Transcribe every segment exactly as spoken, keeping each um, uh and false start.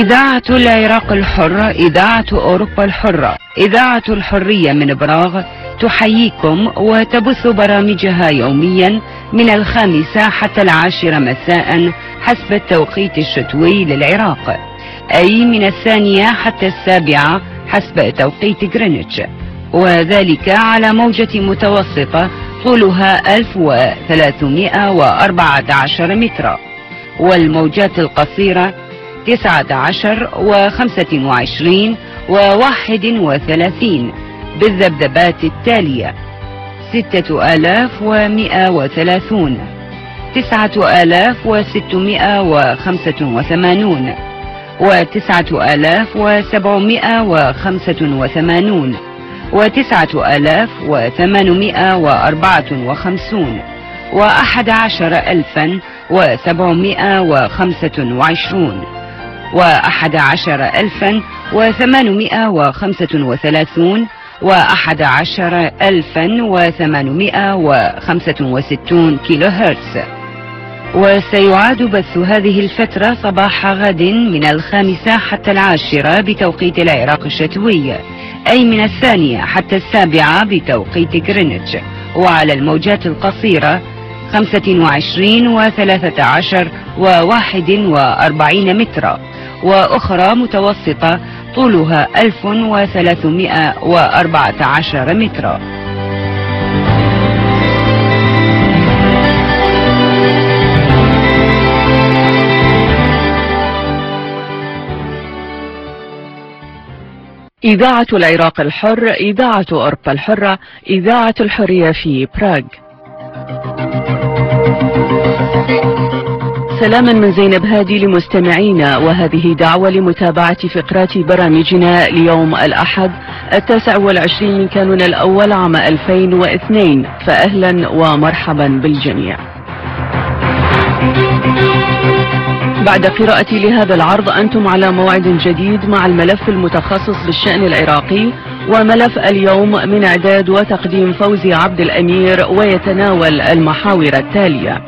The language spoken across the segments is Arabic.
إذاعة العراق الحرة، إذاعة أوروبا الحرة، إذاعة الحرية من براغ تحييكم وتبث برامجها يوميا من الخامسة حتى العاشرة مساء حسب التوقيت الشتوي للعراق، أي من الثانية حتى السابعة حسب توقيت غرينتش، وذلك على موجة متوسطة طولها ألف وثلاثمائة وأربعة عشر مترا، والموجات القصيرة تسعة عشر وخمسة وعشرين وواحد وثلاثين بالذبذبات التالية: ستة آلاف ومئة وثلاثون، تسعة آلاف وستمائة وخمسة وثمانون، وتسعة آلاف وسبعمائة وخمسة وثمانون، وتسعة آلاف وثمانمائة وأربعة وخمسون، وأحد عشر ألفا وسبعمائة وخمسة وعشرون، وأحد عشر ألفا وثمانمائة وخمسة وثلاثون، وأحد عشر ألفا وثمانمائة وخمسة وستون كيلو هرتز. وسيعاد بث هذه الفترة صباح غد من الخامسة حتى العاشرة بتوقيت العراق الشتوي، أي من الثانية حتى السابعة بتوقيت غرينتش، وعلى الموجات القصيرة خمسة وعشرين وثلاثة عشر وواحد وأربعين مترا، وأخرى متوسطة طولها ألف وثلاثمائة وأربعة عشر مترا. إذاعة العراق الحر، إذاعة أوروبا الحرة، إذاعة الحرية في براغ. سلاما من زينب هادي لمستمعينا، وهذه دعوة لمتابعة فقرات برامجنا ليوم الأحد التاسع والعشرين من كانون الأول عام ألفين واثنين، فأهلا ومرحبا بالجميع. بعد قراءتي لهذا العرض أنتم على موعد جديد مع الملف المتخصص بالشأن العراقي، وملف اليوم من إعداد وتقديم فوزي عبد الأمير، ويتناول المحاور التالية: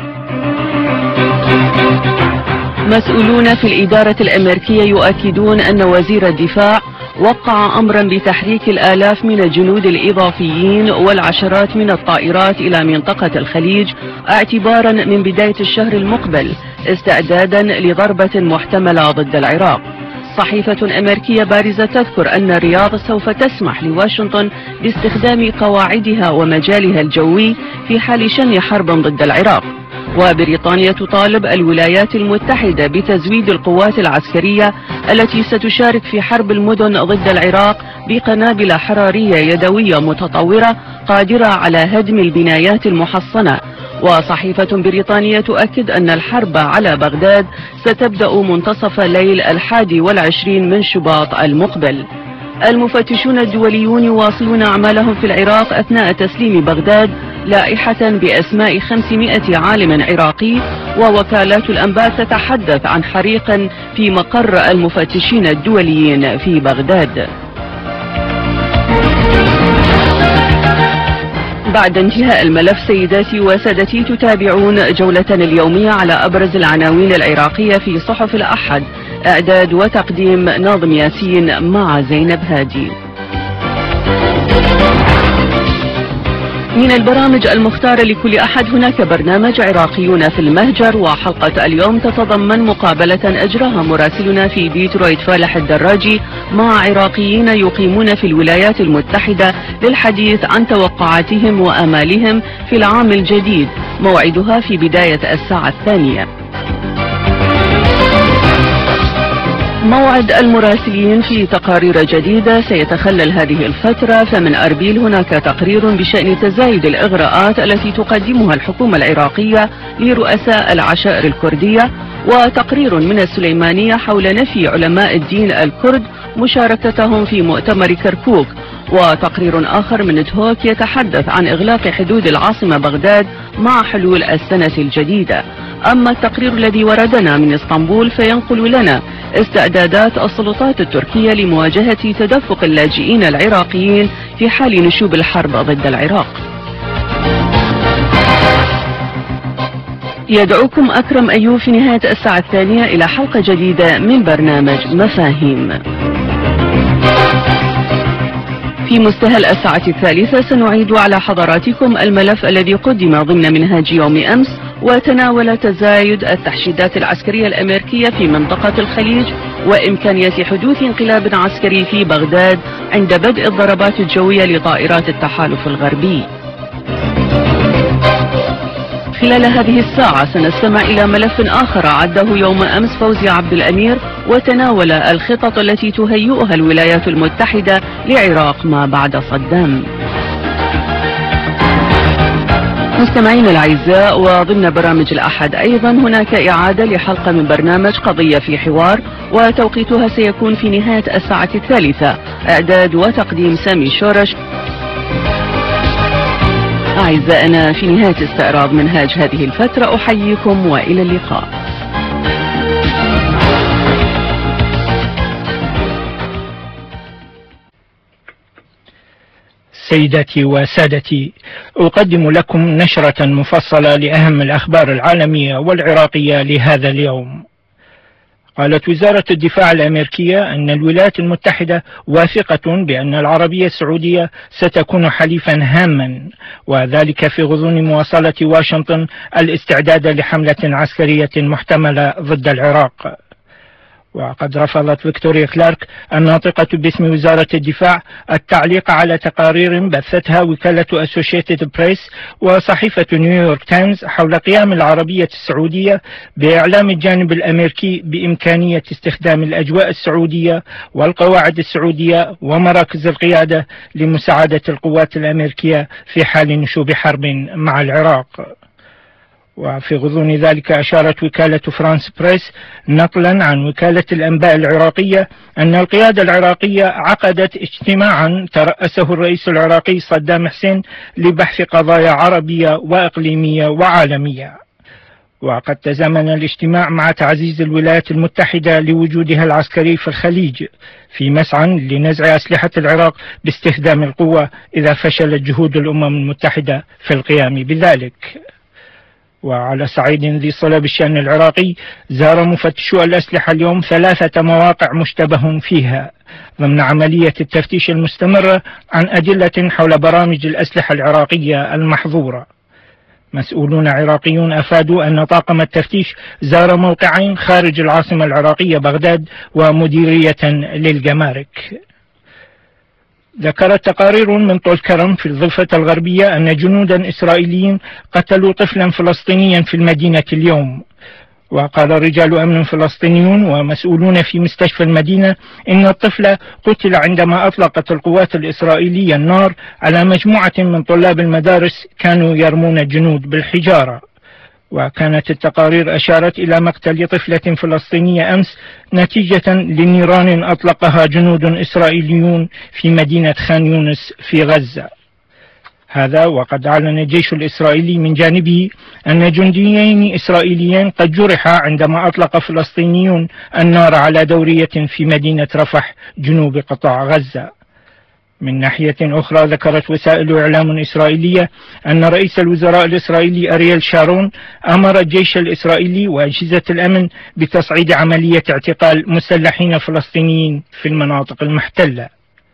مسؤولون في الإدارة الأمريكية يؤكدون أن وزير الدفاع وقع أمرا بتحريك الآلاف من الجنود الإضافيين والعشرات من الطائرات إلى منطقة الخليج اعتبارا من بداية الشهر المقبل، استعدادا لضربة محتملة ضد العراق. صحيفة أمريكية بارزة تذكر أن الرياض سوف تسمح لواشنطن باستخدام قواعدها ومجالها الجوي في حال شن حرب ضد العراق. وبريطانيا تطالب الولايات المتحدة بتزويد القوات العسكرية التي ستشارك في حرب المدن ضد العراق بقنابل حرارية يدوية متطورة قادرة على هدم البنايات المحصنة. وصحيفة بريطانية تؤكد أن الحرب على بغداد ستبدأ منتصف ليل الحادي والعشرين من شباط المقبل. المفتشون الدوليون يواصلون أعمالهم في العراق أثناء تسليم بغداد لائحة بأسماء خمسمائة عالم عراقي، ووكالات الأنباء تتحدث عن حريق في مقر المفتشين الدوليين في بغداد. بعد انتهاء الملف سيداتي وسادتي تتابعون جولتنا اليومية على أبرز العناوين العراقية في صحف الأحد، إعداد وتقديم ناظم ياسين مع زينب هادي. من البرامج المختارة لكل أحد هناك برنامج عراقيون في المهجر، وحلقة اليوم تتضمن مقابلة أجراها مراسلنا في ديترويت فالح الدراجي مع عراقيين يقيمون في الولايات المتحدة للحديث عن توقعاتهم وآمالهم في العام الجديد، موعدها في بداية الساعة الثانية. موعد المراسلين في تقارير جديدة سيتخلل هذه الفترة، فمن أربيل هناك تقرير بشأن تزايد الإغراءات التي تقدمها الحكومة العراقية لرؤساء العشائر الكردية، وتقرير من السليمانية حول نفي علماء الدين الكرد مشاركتهم في مؤتمر كركوك، وتقرير آخر من تهوك يتحدث عن إغلاق حدود العاصمة بغداد مع حلول السنة الجديدة. أما التقرير الذي وردنا من اسطنبول فينقل لنا استعدادات السلطات التركية لمواجهة تدفق اللاجئين العراقيين في حال نشوب الحرب ضد العراق. يدعوكم أكرم أيوب في نهاية الساعة الثانية إلى حلقة جديدة من برنامج مفاهيم. في مستهل الساعة الثالثة سنعيد على حضراتكم الملف الذي قدم ضمن منهاج يوم أمس، وتناول تزايد التحشيدات العسكرية الأمريكية في منطقة الخليج وإمكانية حدوث انقلاب عسكري في بغداد عند بدء الضربات الجوية لطائرات التحالف الغربي. خلال هذه الساعة سنستمع إلى ملف آخر عده يوم أمس فوزي عبد الأمير، وتناول الخطط التي تهيئها الولايات المتحدة لعراق ما بعد صدام. مستمعين الأعزاء، وضمن برامج الأحد أيضا هناك إعادة لحلقة من برنامج قضية في حوار، وتوقيتها سيكون في نهاية الساعة الثالثة. إعداد وتقديم سامي شورش. أعزائنا، في نهاية استعراض منهاج هذه الفترة أحييكم وإلى اللقاء. سيداتي وسادتي، أقدم لكم نشرة مفصلة لأهم الأخبار العالمية والعراقية لهذا اليوم. قالت وزارة الدفاع الأمريكية أن الولايات المتحدة واثقة بأن العربية السعودية ستكون حليفا هاما، وذلك في غضون مواصلة واشنطن الاستعداد لحملة عسكرية محتملة ضد العراق. وقد رفضت فيكتوريا كلارك الناطقة باسم وزارة الدفاع التعليق على تقارير بثتها وكالة أسوشيتد بريس وصحيفة نيويورك تايمز حول قيام العربية السعودية بإعلام الجانب الأمريكي بإمكانية استخدام الأجواء السعودية والقواعد السعودية ومراكز القيادة لمساعدة القوات الأمريكية في حال نشوب حرب مع العراق. وفي غضون ذلك أشارت وكالة فرانس بريس نقلا عن وكالة الأنباء العراقية أن القيادة العراقية عقدت اجتماعا ترأسه الرئيس العراقي صدام حسين لبحث قضايا عربية وإقليمية وعالمية. وقد تزامن الاجتماع مع تعزيز الولايات المتحدة لوجودها العسكري في الخليج في مسعى لنزع أسلحة العراق باستخدام القوة إذا فشلت جهود الأمم المتحدة في القيام بذلك. وعلى صعيد ذي صلة بالشأن العراقي، زار مفتشو الأسلحة اليوم ثلاثة مواقع مشتبه فيها ضمن عملية التفتيش المستمرة عن أدلة حول برامج الأسلحة العراقية المحظورة. مسؤولون عراقيون أفادوا أن طاقم التفتيش زار موقعين خارج العاصمة العراقية بغداد ومديرية للجمارك. ذكرت تقارير من طول كرم في الضفة الغربية أن جنودا إسرائيليين قتلوا طفلا فلسطينيا في المدينة اليوم. وقال رجال أمن فلسطينيون ومسؤولون في مستشفى المدينة إن الطفل قتل عندما أطلقت القوات الإسرائيلية النار على مجموعة من طلاب المدارس كانوا يرمون الجنود بالحجارة. وكانت التقارير أشارت إلى مقتل طفلة فلسطينية أمس نتيجة لنيران أطلقها جنود إسرائيليون في مدينة خان يونس في غزة. هذا وقد أعلن الجيش الإسرائيلي من جانبه أن جنديين إسرائيليين قد جرحا عندما أطلق فلسطينيون النار على دورية في مدينة رفح جنوب قطاع غزة. من ناحية أخرى، ذكرت وسائل إعلام إسرائيلية أن رئيس الوزراء الإسرائيلي أرييل شارون أمر الجيش الإسرائيلي وأجهزة الأمن بتصعيد عملية اعتقال مسلحين فلسطينيين في المناطق المحتلة.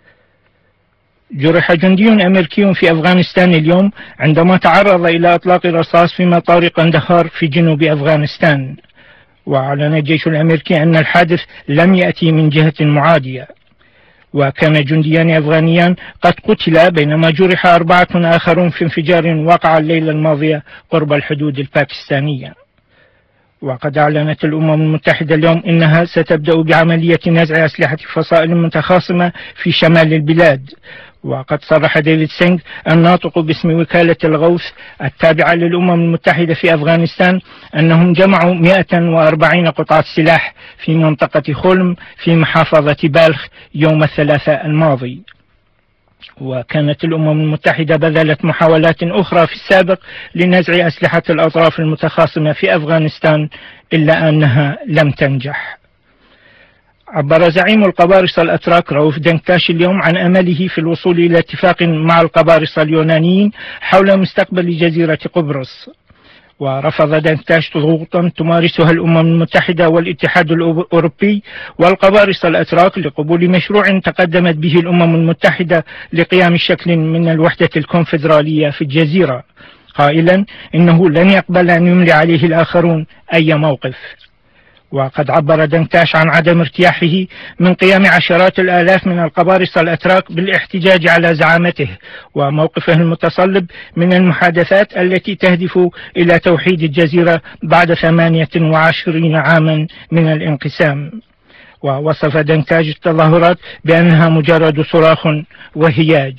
جرح جندي أمريكي في أفغانستان اليوم عندما تعرض إلى إطلاق رصاص في مطار قندهار في جنوب أفغانستان. وأعلن الجيش الأمريكي أن الحادث لم يأتي من جهة معادية. وكان جنديان أفغانيان قد قتلا بينما جرح أربعة آخرون في انفجار وقع الليلة الماضية قرب الحدود الباكستانية. وقد أعلنت الأمم المتحدة اليوم إنها ستبدأ بعملية نزع أسلحة فصائل متخاصمة في شمال البلاد. وقد صرح ديفيد سينغ الناطق باسم وكالة الغوث التابعة للأمم المتحدة في أفغانستان أنهم جمعوا مئة وأربعين قطعة سلاح في منطقة خلم في محافظة بالخ يوم الثلاثاء الماضي. وكانت الأمم المتحدة بذلت محاولات أخرى في السابق لنزع أسلحة الأطراف المتخاصمة في أفغانستان إلا أنها لم تنجح. عبر زعيم القبارصة الأتراك رؤوف دنكتاش اليوم عن أمله في الوصول إلى اتفاق مع القبارصة اليونانيين حول مستقبل جزيرة قبرص. ورفض دنكتاش ضغوطا تمارسها الأمم المتحدة والاتحاد الأوروبي والقبارصة الأتراك لقبول مشروع تقدمت به الأمم المتحدة لقيام شكل من الوحدة الكونفدرالية في الجزيرة، قائلا إنه لن يقبل أن يملي عليه الآخرون أي موقف. وقد عبر دنكتاش عن عدم ارتياحه من قيام عشرات الآلاف من القبارصة الأتراك بالاحتجاج على زعامته وموقفه المتصلب من المحادثات التي تهدف إلى توحيد الجزيرة بعد ثمانية وعشرين عاما من الانقسام. ووصف دنكتاش التظاهرات بأنها مجرد صراخ وهياج.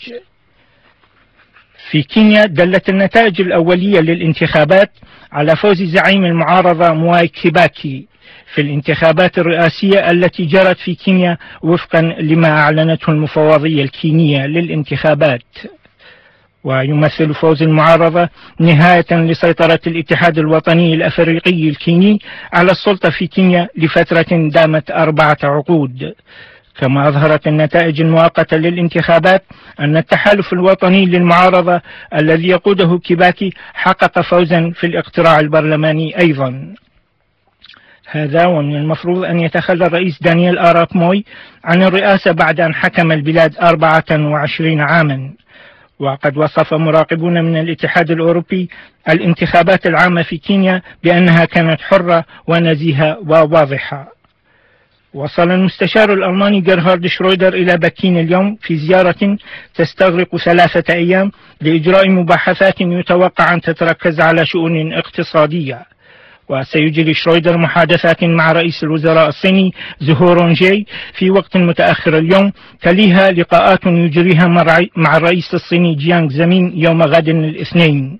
في كينيا دلت النتائج الأولية للانتخابات على فوز زعيم المعارضة مواي كيباكي في الانتخابات الرئاسية التي جرت في كينيا وفقا لما أعلنته المفوضية الكينية للانتخابات. ويمثل فوز المعارضة نهاية لسيطرة الاتحاد الوطني الأفريقي الكيني على السلطة في كينيا لفترة دامت أربعة عقود. كما أظهرت النتائج المؤقتة للانتخابات أن التحالف الوطني للمعارضة الذي يقوده كيباكي حقق فوزا في الاقتراع البرلماني أيضا. هذا ومن المفروض أن يتخلى الرئيس دانيال آراب موي عن الرئاسة بعد أن حكم البلاد أربعة وعشرين عاما. وقد وصف مراقبون من الاتحاد الأوروبي الانتخابات العامة في كينيا بأنها كانت حرة ونزيهة وواضحة. وصل المستشار الألماني جيرهارد شرويدر إلى بكين اليوم في زيارة تستغرق ثلاثة أيام لإجراء مباحثات يتوقع أن تتركز على شؤون اقتصادية. وسيجري شرويدر محادثات مع رئيس الوزراء الصيني زهو رونجي في وقت متأخر اليوم، تليها لقاءات يجريها مع الرئيس الصيني جيانغ زمين يوم غد الاثنين.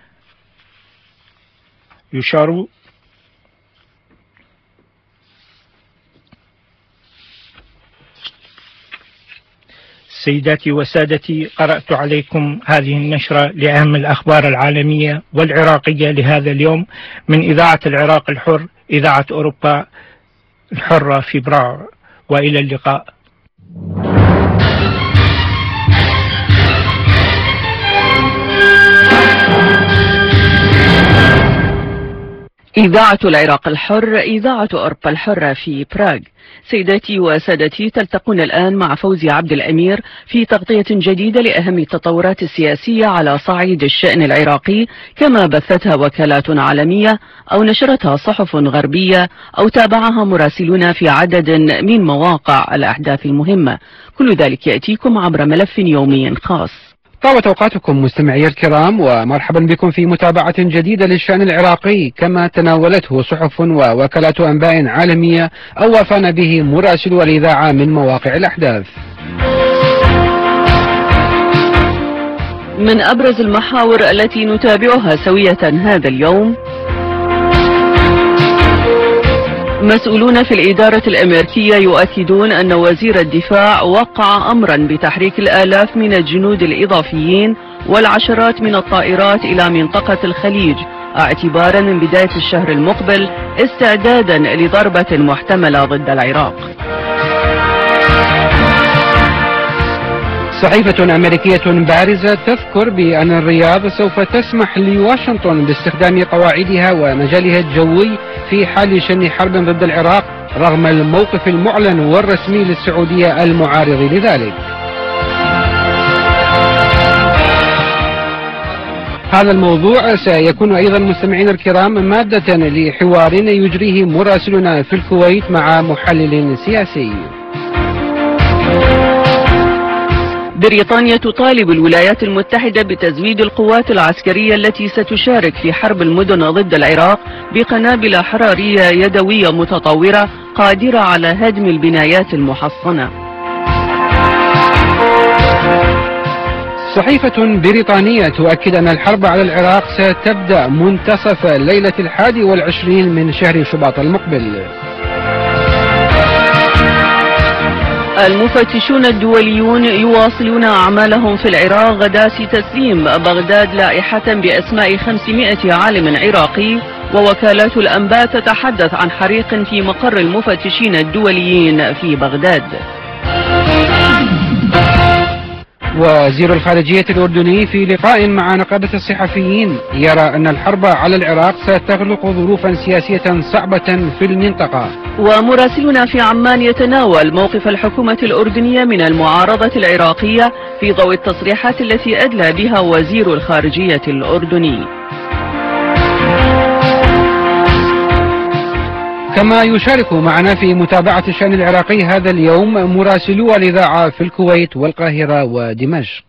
يشار سيداتي وسادتي، قرأت عليكم هذه النشرة لأهم الأخبار العالمية والعراقية لهذا اليوم من إذاعة العراق الحر، إذاعة أوروبا الحرة في براغ، وإلى اللقاء. إذاعة العراق الحر، إذاعة أوروبا الحرة في براغ. سيداتي وسادتي، تلتقون الآن مع فوزي عبد الأمير في تغطية جديدة لأهم التطورات السياسية على صعيد الشأن العراقي، كما بثتها وكالات عالمية أو نشرتها صحف غربية أو تابعها مراسلون في عدد من مواقع الأحداث المهمة. كل ذلك يأتيكم عبر ملف يومي خاص. طابت أوقاتكم مستمعي الكرام، ومرحبا بكم في متابعة جديدة للشأن العراقي كما تناولته صحف ووكالات أنباء عالمية أو وافانا به مراسلو الإذاعة من مواقع الأحداث. من أبرز المحاور التي نتابعها سوية هذا اليوم: مسؤولون في الإدارة الأمريكية يؤكدون أن وزير الدفاع وقع أمرا بتحريك الآلاف من الجنود الإضافيين والعشرات من الطائرات إلى منطقة الخليج اعتبارا من بداية الشهر المقبل، استعدادا لضربة محتملة ضد العراق. صحيفة أمريكية بارزة تذكر بأن الرياض سوف تسمح لواشنطن باستخدام قواعدها ومجالها الجوي في حال شن حرب ضد العراق رغم الموقف المعلن والرسمي للسعودية المعارض لذلك. هذا الموضوع سيكون أيضا مستمعين الكرام مادة لحوار يجريه مراسلنا في الكويت مع محلل سياسي. بريطانيا تطالب الولايات المتحدة بتزويد القوات العسكرية التي ستشارك في حرب المدن ضد العراق بقنابل حرارية يدوية متطورة قادرة على هدم البنايات المحصنة. صحيفة بريطانية تؤكد أن الحرب على العراق ستبدأ منتصف ليلة الحادي والعشرين من شهر شباط المقبل. المفتشون الدوليون يواصلون أعمالهم في العراق غداة تسليم بغداد لائحة بأسماء خمسمائة عالم عراقي، ووكالات الأنباء تتحدث عن حريق في مقر المفتشين الدوليين في بغداد. وزير الخارجية الأردني في لقاء مع نقابة الصحفيين يرى أن الحرب على العراق ستخلق ظروفا سياسية صعبة في المنطقة. ومراسلنا في عمان يتناول موقف الحكومة الأردنية من المعارضة العراقية في ضوء التصريحات التي أدلى بها وزير الخارجية الأردني. كما يشارك معنا في متابعة الشأن العراقي هذا اليوم مراسلو الإذاعة في الكويت والقاهرة ودمشق.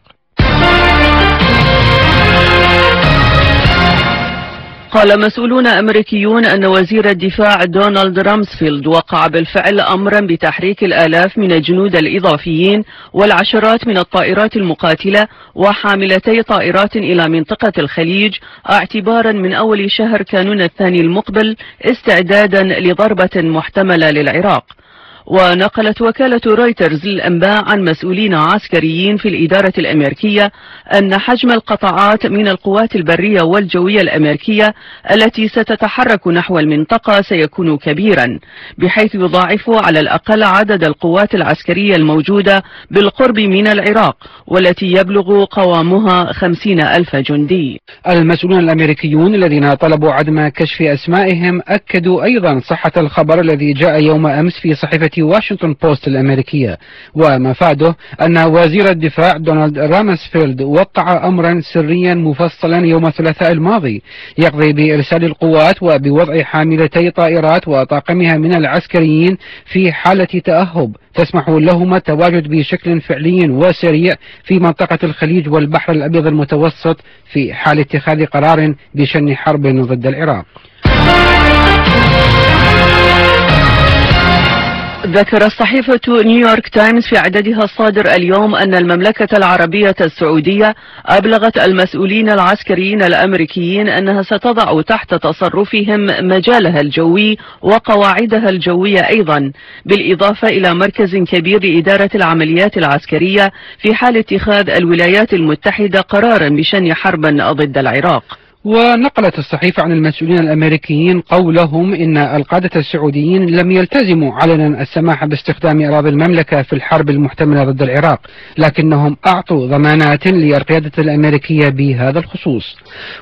قال مسؤولون أمريكيون أن وزير الدفاع دونالد رامسفيلد وقع بالفعل أمرا بتحريك الآلاف من الجنود الإضافيين والعشرات من الطائرات المقاتلة وحاملتي طائرات إلى منطقة الخليج اعتبارا من أول شهر كانون الثاني المقبل استعدادا لضربة محتملة للعراق. ونقلت وكالة رويترز الأنباء عن مسؤولين عسكريين في الإدارة الأمريكية أن حجم القطاعات من القوات البرية والجوية الأمريكية التي ستتحرك نحو المنطقة سيكون كبيرا، بحيث يضاعف على الأقل عدد القوات العسكرية الموجودة بالقرب من العراق والتي يبلغ قوامها خمسين ألف جندي. المسؤولون الأمريكيون الذين طلبوا عدم كشف أسمائهم أكدوا أيضا صحة الخبر الذي جاء يوم أمس في صحيفة واشنطن بوست الأمريكية، ومفاده أن وزير الدفاع دونالد رامسفيلد وقع أمرا سريا مفصلا يوم الثلاثاء الماضي يقضي بإرسال القوات وبوضع حاملتي طائرات وطاقمها من العسكريين في حالة تأهب تسمح لهما التواجد بشكل فعلي وسريع في منطقة الخليج والبحر الأبيض المتوسط في حال اتخاذ قرار بشن حرب ضد العراق. ذكرت صحيفة نيويورك تايمز في عددها الصادر اليوم أن المملكة العربية السعودية أبلغت المسؤولين العسكريين الأمريكيين أنها ستضع تحت تصرفهم مجالها الجوي وقواعدها الجوية أيضا، بالإضافة إلى مركز كبير لإدارة العمليات العسكرية في حال اتخاذ الولايات المتحدة قرارا بشن حرب ضد العراق. ونقلت الصحيفة عن المسؤولين الأمريكيين قولهم إن القادة السعوديين لم يلتزموا علنا السماح باستخدام أراضي المملكة في الحرب المحتملة ضد العراق، لكنهم أعطوا ضمانات للقيادة الأمريكية بهذا الخصوص.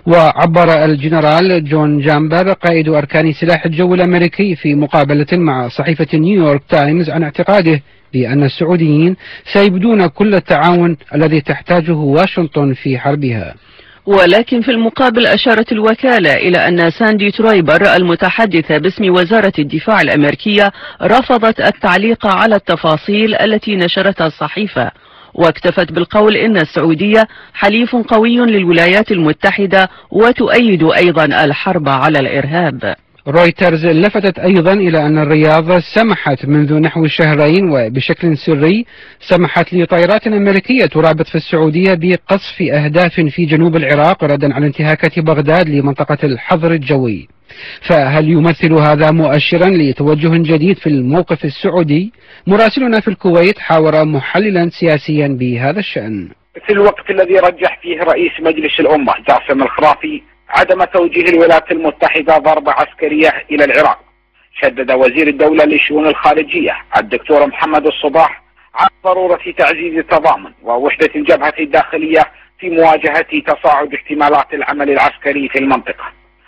وعبر الجنرال جون جامبر قائد أركان سلاح الجو الأمريكي في مقابلة مع صحيفة نيويورك تايمز عن اعتقاده بأن السعوديين سيبدون كل التعاون الذي تحتاجه واشنطن في حربها. ولكن في المقابل أشارت الوكالة إلى أن ساندي ترويبر المتحدثة باسم وزارة الدفاع الأمريكية رفضت التعليق على التفاصيل التي نشرتها الصحيفة، واكتفت بالقول إن السعودية حليف قوي للولايات المتحدة وتؤيد أيضا الحرب على الإرهاب. رويترز لفتت أيضا إلى أن الرياض سمحت منذ نحو شهرين وبشكل سري سمحت لطائرات أمريكية ترابط في السعودية بقصف أهداف في جنوب العراق ردا على انتهاكات بغداد لمنطقة الحظر الجوي. فهل يمثل هذا مؤشرا لتوجه جديد في الموقف السعودي؟ مراسلنا في الكويت حاور محللا سياسيا بهذا الشأن. في الوقت الذي رجح فيه رئيس مجلس الأمة جاسم الخرافي عدم توجيه الولايات المتحدة ضربة عسكرية إلى العراق، شدد وزير الدولة للشؤون الخارجية الدكتور محمد الصباح على ضرورة تعزيز التضامن ووحدة الجبهة الداخلية في مواجهة تصاعد احتمالات العمل العسكري في المنطقة.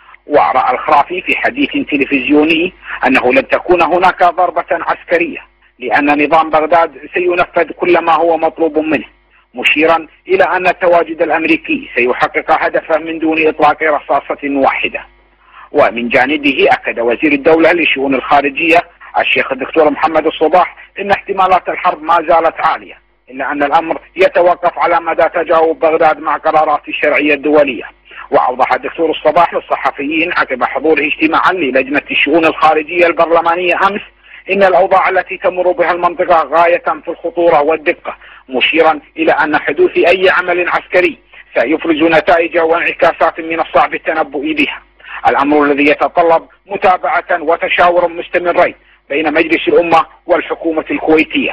ورأى الخرافي في حديث تلفزيوني أنه لن تكون هناك ضربة عسكرية لأن نظام بغداد سينفذ كل ما هو مطلوب منه، مشيرا إلى أن التواجد الأمريكي سيحقق هدفه من دون إطلاق رصاصة واحدة. ومن جانبه أكد وزير الدولة للشؤون الخارجية الشيخ الدكتور محمد الصباح إن احتمالات الحرب ما زالت عالية، إلا أن الأمر يتوقف على مدى تجاوب بغداد مع قرارات الشرعية الدولية. وأوضح الدكتور الصباح للصحفيين عقب حضور اجتماع للجنة الشؤون الخارجية البرلمانية أمس إن الأوضاع التي تمر بها المنطقة غاية في الخطورة والدقة، مشيرا إلى أن حدوث أي عمل عسكري سيفرز نتائج وانعكاسات من الصعب التنبؤ بها، الأمر الذي يتطلب متابعة وتشاور مستمرين بين مجلس الأمة والحكومة الكويتية.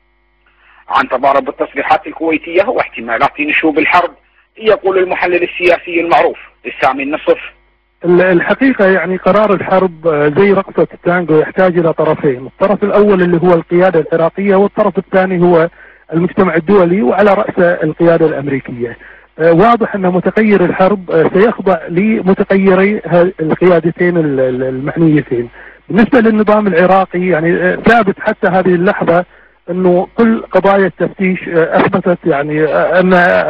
عن تضارب التصريحات الكويتية واحتمالات نشوب الحرب يقول المحلل السياسي المعروف السامي النصف: الحقيقة يعني قرار الحرب زي رقصة التانجو يحتاج إلى طرفين، الطرف الأول اللي هو القيادة العراقية والطرف الثاني هو المجتمع الدولي وعلى رأس القيادة الأمريكية. واضح أن متغير الحرب سيخضع لمتغيري القيادتين المعنيتين. بالنسبة للنظام العراقي يعني ثابت حتى هذه اللحظة أنه كل قضايا التفتيش أثبتت يعني أن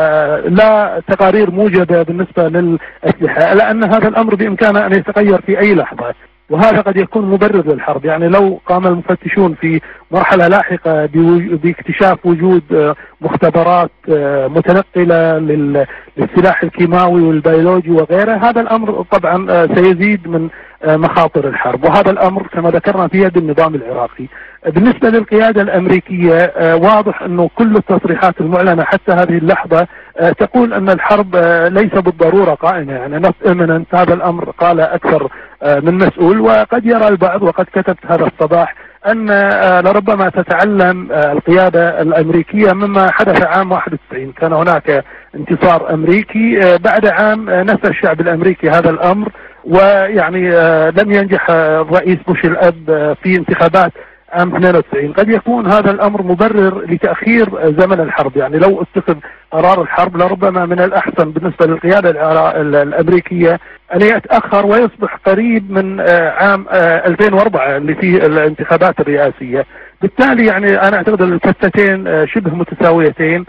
لا تقارير موجبة بالنسبة للأسلحة، لأن هذا الأمر بإمكانه أن يتغير في أي لحظة، وهذا قد يكون مبرر للحرب. يعني لو قام المفتشون في مرحلة لاحقة باكتشاف وجود مختبرات متنقلة للسلاح الكيماوي والبيولوجي وغيره، هذا الأمر طبعا سيزيد من مخاطر الحرب، وهذا الأمر كما ذكرنا في يد النظام العراقي. بالنسبة للقيادة الأمريكية واضح أنه كل التصريحات المعلنة حتى هذه اللحظة تقول أن الحرب ليس بالضرورة قائمة، يعني not imminent. هذا الأمر قال أكثر من مسؤول، وقد يرى البعض وقد كتبت هذا الصباح أن لربما تتعلم القيادة الأمريكية مما حدث عام واحد وتسعين. كان هناك انتصار أمريكي، بعد عام نسى الشعب الأمريكي هذا الأمر، ويعني لم ينجح الرئيس بوش الأب في انتخابات عام اثنين وتسعين. قد يكون هذا الأمر مبرر لتأخير زمن الحرب. يعني لو اتخذ قرار الحرب لربما من الأحسن بالنسبة للقيادة الأمريكية أن يتأخر ويصبح قريب من عام ألفين وأربعة اللي فيه الانتخابات الرئاسية. بالتالي يعني أنا أعتقد الفتتين شبه متساويتين،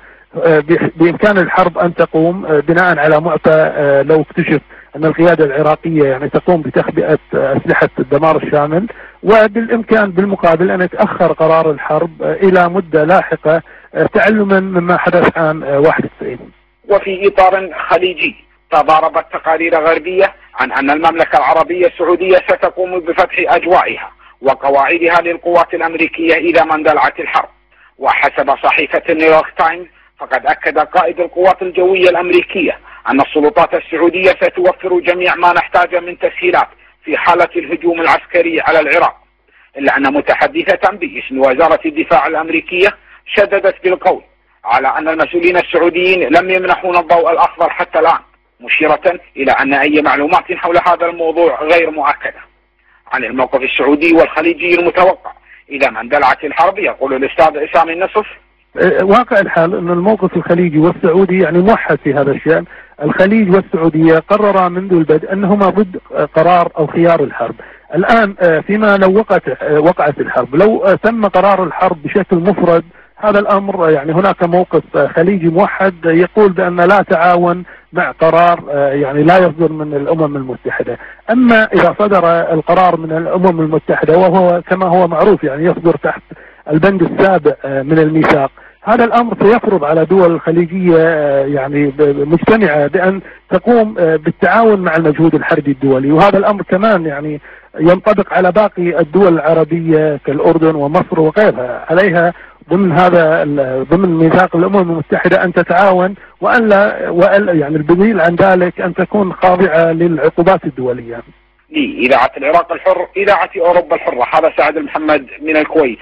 بإمكان الحرب أن تقوم بناء على معطى لو اكتشف أن القيادة العراقية يعني تقوم بتخبئة أسلحة الدمار الشامل، وبالإمكان بالمقابل أن يتأخر قرار الحرب إلى مدة لاحقة تعلما مما حدث عام واحد وتسعين. وفي إطار خليجي تضاربت تقارير غربية عن أن المملكة العربية السعودية ستقوم بفتح أجوائها وقواعدها للقوات الأمريكية إذا ما اندلعت الحرب. وحسب صحيفة نيويورك تايمز فقد أكد قائد القوات الجوية الأمريكية أن السلطات السعودية ستوفر جميع ما نحتاجه من تسهيلات في حالة الهجوم العسكري على العراق، إلا أن متحدثة باسم وزارة الدفاع الأمريكية شددت بالقول على أن المسؤولين السعوديين لم يمنحون الضوء الأخضر حتى الآن، مشيرة إلى أن أي معلومات حول هذا الموضوع غير مؤكدة. عن الموقف السعودي والخليجي المتوقع إذا ما اندلعت الحرب يقول الأستاذ إسامي النصف: واقع الحال أن الموقف الخليجي والسعودي يعني موحد في هذا الشأن. الخليج والسعودية قررا منذ البدء أنهما ضد قرار أو خيار الحرب. الآن فيما لو وقعت وقعت الحرب، لو تم قرار الحرب بشكل مفرد، هذا الأمر يعني هناك موقف خليجي موحد يقول بأن لا تعاون مع قرار يعني لا يصدر من الأمم المتحدة. أما إذا صدر القرار من الأمم المتحدة وهو كما هو معروف يعني يصدر تحت البند السابع من الميثاق، هذا الأمر سيفرض على دول الخليجية يعني مجتمعة بأن تقوم بالتعاون مع المجهود الحربي الدولي، وهذا الأمر كمان يعني ينطبق على باقي الدول العربية كالأردن ومصر وغيرها، عليها ضمن هذا ضمن ميثاق الأمم المتحدة أن تتعاون وأن لا وأن يعني البديل عن ذلك أن تكون خاضعة للعقوبات الدولية. لإذاعة العراق الحر، إذاعة أوروبا الحرة، هذا سعد محمد من الكويت.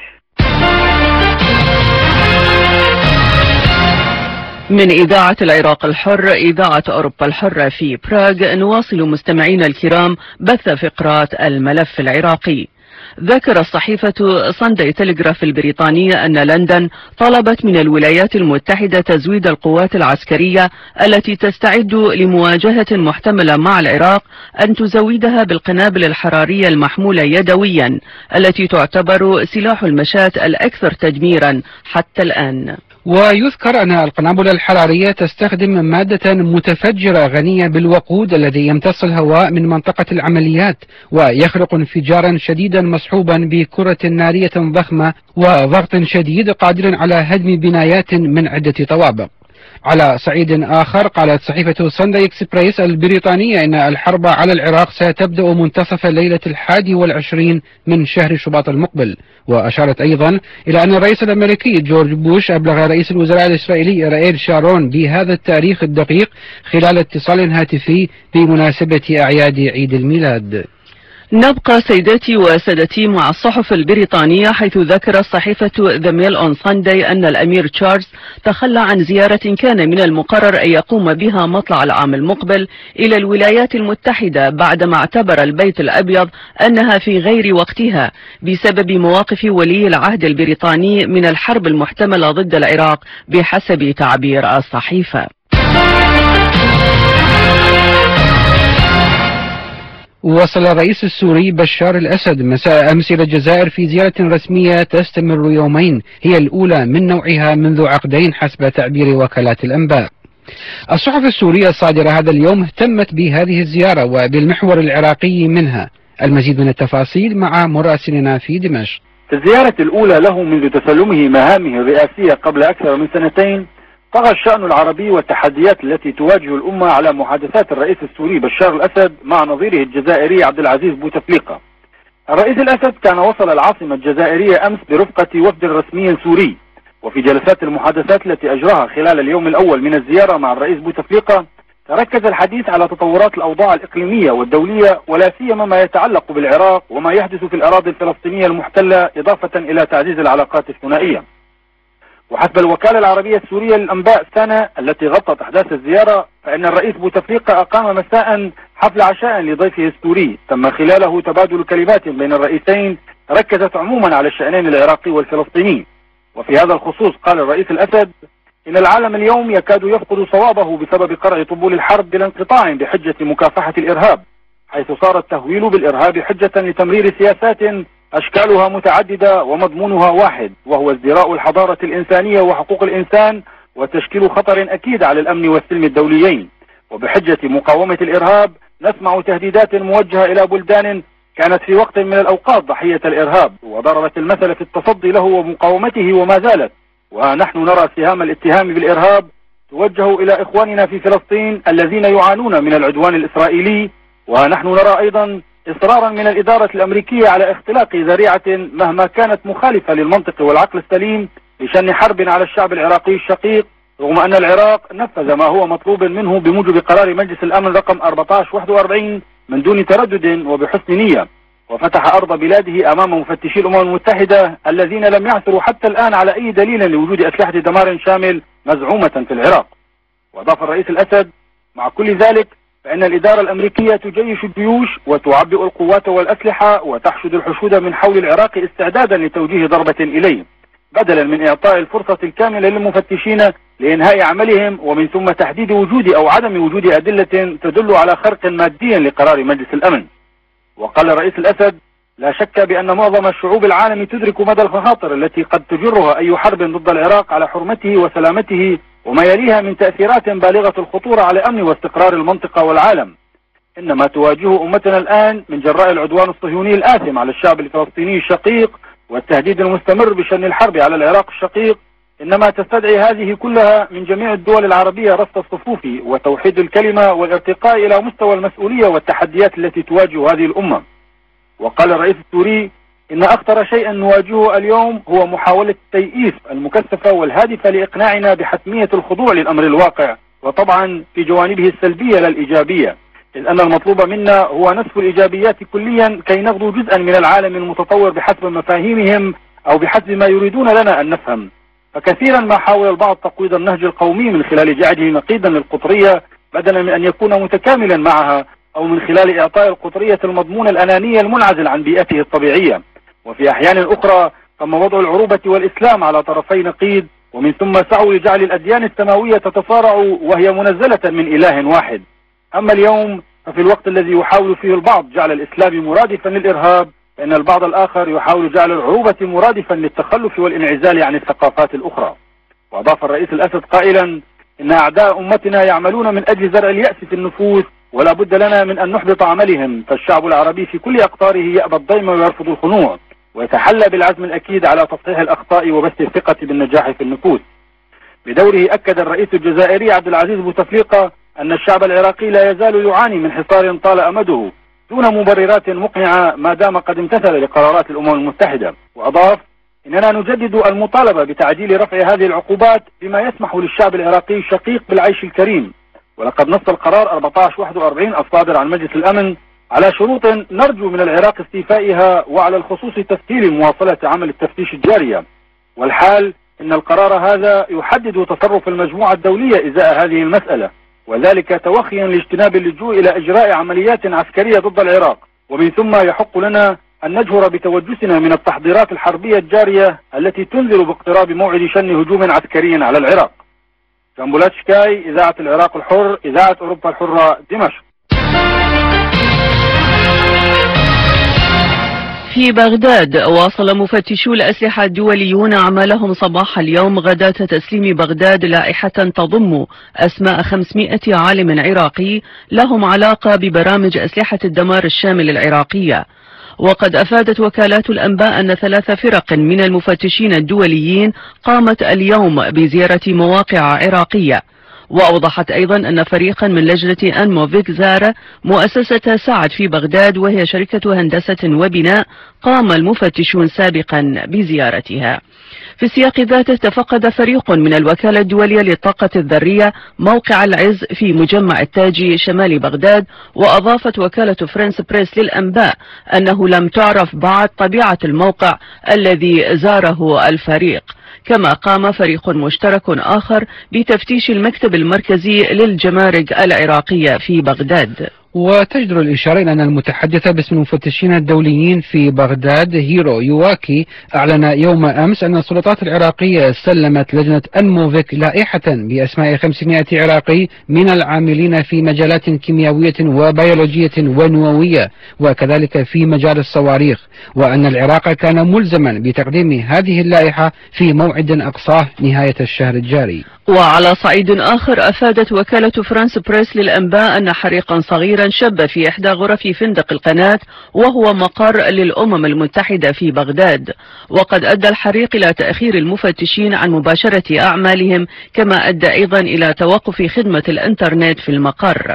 من إذاعة العراق الحر إذاعة أوروبا الحرة في براغ، نواصل مستمعينا الكرام بث فقرات الملف العراقي. ذكرت صحيفة ساندي تلغراف البريطانية أن لندن طلبت من الولايات المتحدة تزويد القوات العسكرية التي تستعد لمواجهة محتملة مع العراق أن تزودها بالقنابل الحرارية المحمولة يدويا التي تعتبر سلاح المشاة الأكثر تدميرا حتى الآن. ويذكر أن القنابل الحرارية تستخدم مادة متفجرة غنية بالوقود الذي يمتص الهواء من منطقة العمليات ويخلق انفجارا شديدا مصحوبا بكرة نارية ضخمة وضغط شديد قادر على هدم بنايات من عدة طوابق. على صعيد آخر قالت صحيفة ساندي إكسبريس البريطانية إن الحرب على العراق ستبدأ منتصف الليلة الحادي والعشرين من شهر شباط المقبل. وأشارت أيضا إلى أن الرئيس الأمريكي جورج بوش أبلغ رئيس الوزراء الإسرائيلي أرييل شارون بهذا التاريخ الدقيق خلال اتصال هاتفي بمناسبة أعياد عيد الميلاد. نبقى سيداتي وسادتي مع الصحف البريطانية، حيث ذكرت صحيفة ذا ميل أون سانداي أن الأمير تشارلز تخلى عن زيارة كان من المقرر أن يقوم بها مطلع العام المقبل إلى الولايات المتحدة، بعدما اعتبر البيت الأبيض أنها في غير وقتها بسبب مواقف ولي العهد البريطاني من الحرب المحتملة ضد العراق بحسب تعبير الصحيفة. وصل الرئيس السوري بشار الأسد مساء أمس إلى الجزائر في زيارة رسمية تستمر يومين، هي الأولى من نوعها منذ عقدين حسب تعبير وكالات الأنباء. الصحف السورية الصادرة هذا اليوم اهتمت بهذه الزيارة وبالمحور العراقي منها. المزيد من التفاصيل مع مراسلنا في دمشق. في الزيارة الأولى له منذ تسلمه مهامه الرئاسية قبل أكثر من سنتين، طغى الشأن العربي والتحديات التي تواجه الأمة على محادثات الرئيس السوري بشار الأسد مع نظيره الجزائري عبد العزيز بوتفليقة. الرئيس الأسد كان وصل العاصمة الجزائرية أمس برفقة وفد رسمي سوري، وفي جلسات المحادثات التي أجراها خلال اليوم الأول من الزيارة مع الرئيس بوتفليقة تركز الحديث على تطورات الأوضاع الإقليمية والدولية، ولا سيما ما يتعلق بالعراق وما يحدث في الأراضي الفلسطينية المحتلة، إضافة إلى تعزيز العلاقات الثنائية. وحسب الوكالة العربية السورية للأنباء سنة التي غطت أحداث الزيارة، فإن الرئيس بوتفليقة أقام مساء حفل عشاء لضيفه السوري تم خلاله تبادل كلمات بين الرئيسين ركزت عموما على الشأنين العراقي والفلسطيني. وفي هذا الخصوص قال الرئيس الأسد إن العالم اليوم يكاد يفقد صوابه بسبب قرع طبول الحرب بلا انقطاع بحجة مكافحة الإرهاب، حيث صار التهويل بالإرهاب حجة لتمرير سياسات أشكالها متعددة ومضمونها واحد، وهو ازدراء الحضارة الإنسانية وحقوق الإنسان وتشكيل خطر أكيد على الأمن والسلم الدوليين. وبحجة مقاومة الإرهاب نسمع تهديدات موجهة إلى بلدان كانت في وقت من الأوقات ضحية الإرهاب وضربت المثل في التصدي له ومقاومته وما زالت، ونحن نرى سهام الاتهام بالإرهاب توجه إلى إخواننا في فلسطين الذين يعانون من العدوان الإسرائيلي، ونحن نرى أيضا إصرارا من الإدارة الأمريكية على اختلاق ذريعة مهما كانت مخالفة للمنطق والعقل السليم لشن حرب على الشعب العراقي الشقيق، رغم أن العراق نفذ ما هو مطلوب منه بموجب قرار مجلس الأمن رقم أربعة عشر واحد وأربعين من دون تردد وبحسن نية، وفتح أرض بلاده أمام مفتشي الأمم المتحدة الذين لم يعثروا حتى الآن على أي دليل لوجود أسلحة دمار شامل مزعومة في العراق. وأضاف الرئيس الأسد مع كل ذلك فإن الإدارة الأمريكية تجيش الجيوش وتعبئ القوات والأسلحة وتحشد الحشود من حول العراق استعدادا لتوجيه ضربة إليه، بدلا من إعطاء الفرصة الكاملة للمفتشين لإنهاء عملهم ومن ثم تحديد وجود أو عدم وجود أدلة تدل على خرق مادي لقرار مجلس الأمن. وقال الرئيس الأسد لا شك بأن معظم الشعوب العالم تدرك مدى الخطر التي قد تجرها أي حرب ضد العراق على حرمته وسلامته وما يليها من تأثيرات بالغة الخطورة على أمن واستقرار المنطقة والعالم. إنما تواجهه أمتنا الآن من جراء العدوان الصهيوني الآثم على الشعب الفلسطيني الشقيق والتهديد المستمر بشن الحرب على العراق الشقيق، إنما تستدعي هذه كلها من جميع الدول العربية رصد الصفوف وتوحيد الكلمة والارتقاء إلى مستوى المسؤولية والتحديات التي تواجه هذه الأمة. وقال الرئيس السوري إن أخطر شيء نواجهه اليوم هو محاولة التيئيس المكثفة والهادفة لإقناعنا بحتمية الخضوع للأمر الواقع، وطبعا في جوانبه السلبية لا الإيجابية، إذ أن المطلوب منا هو نسف الإيجابيات كليا كي نغدو جزءا من العالم المتطور بحسب مفاهيمهم أو بحسب ما يريدون لنا أن نفهم. فكثيرا ما حاول البعض تقويض النهج القومي من خلال جعله نقيضا للقطرية بدلا من أن يكون متكاملا معها، أو من خلال إعطاء القطرية المضمون الأنانية المنعزل عن بيئته الطبيعية. وفي أحيان أخرى تم وضع العروبة والإسلام على طرفي نقيض، ومن ثم سعوا لجعل الأديان السماوية تتصارع وهي منزلة من إله واحد. أما اليوم ففي الوقت الذي يحاول فيه البعض جعل الإسلام مرادفا للإرهاب، فإن البعض الآخر يحاول جعل العروبة مرادفا للتخلف والانعزال عن الثقافات الأخرى. وأضاف الرئيس الأسد قائلا إن أعداء أمتنا يعملون من أجل زرع اليأس في النفوس، ولا بد لنا من أن نحبط عملهم، فالشعب العربي في كل أقطاره يأبى الضيم ويرفض الخنوع، ويتحلى بالعزم الأكيد على تصحيح الأخطاء وبث الثقة بالنجاح في النفوس. بدوره أكد الرئيس الجزائري عبد العزيز بوتفليقة أن الشعب العراقي لا يزال يعاني من حصار طال أمده دون مبررات مقنعة ما دام قد امتثل لقرارات الأمم المتحدة. وأضاف إننا نجدد المطالبة بتعديل رفع هذه العقوبات بما يسمح للشعب العراقي الشقيق بالعيش الكريم. ولقد نص القرار أربعة عشر واحد وأربعين الصادر عن مجلس الأمن على شروط نرجو من العراق استيفائها، وعلى الخصوص تسهيل مواصلة عمل التفتيش الجارية. والحال إن القرار هذا يحدد تصرف المجموعة الدولية إزاء هذه المسألة، وذلك توخيا لاجتناب اللجوء إلى إجراء عمليات عسكرية ضد العراق، ومن ثم يحق لنا أن نجهر بتوجسنا من التحضيرات الحربية الجارية التي تنذر باقتراب موعد شن هجوم عسكري على العراق. كامبولاتشكاي، إذاعة العراق الحر، إذاعة أوروبا الحرة، دمشق. في بغداد واصل مفتشو الأسلحة الدوليون أعمالهم صباح اليوم غداة تسليم بغداد لائحة تضم أسماء خمسمائة عالم عراقي لهم علاقة ببرامج أسلحة الدمار الشامل العراقية. وقد أفادت وكالات الأنباء أن ثلاث فرق من المفتشين الدوليين قامت اليوم بزيارة مواقع عراقية. وأوضحت أيضا أن فريقا من لجنة أنموفيك زار مؤسسة سعد في بغداد، وهي شركة هندسة وبناء قام المفتشون سابقا بزيارتها. في السياق ذاته تفقد فريق من الوكالة الدولية للطاقة الذرية موقع العز في مجمع التاجي شمال بغداد. وأضافت وكالة فرنس بريس للأنباء أنه لم تعرف بعد طبيعة الموقع الذي زاره الفريق. كما قام فريق مشترك آخر بتفتيش المكتب المركزي للجمارك العراقية في بغداد. وتجدر الإشارة إلى أن المتحدث باسم المفتشين الدوليين في بغداد هيرو يواكي أعلن يوم أمس أن السلطات العراقية سلمت لجنة أنموفيك لائحة بأسماء خمسمائة عراقي من العاملين في مجالات كيميائية وبيولوجية ونووية وكذلك في مجال الصواريخ، وأن العراق كان ملزما بتقديم هذه اللائحة في موعد أقصاه نهاية الشهر الجاري. وعلى صعيد آخر أفادت وكالة فرانس بريس للأنباء أن حريقا صغيرا شب في إحدى غرف فندق القناة وهو مقر للأمم المتحدة في بغداد. وقد أدى الحريق إلى تأخير المفتشين عن مباشرة أعمالهم، كما أدى أيضا إلى توقف خدمة الإنترنت في المقر.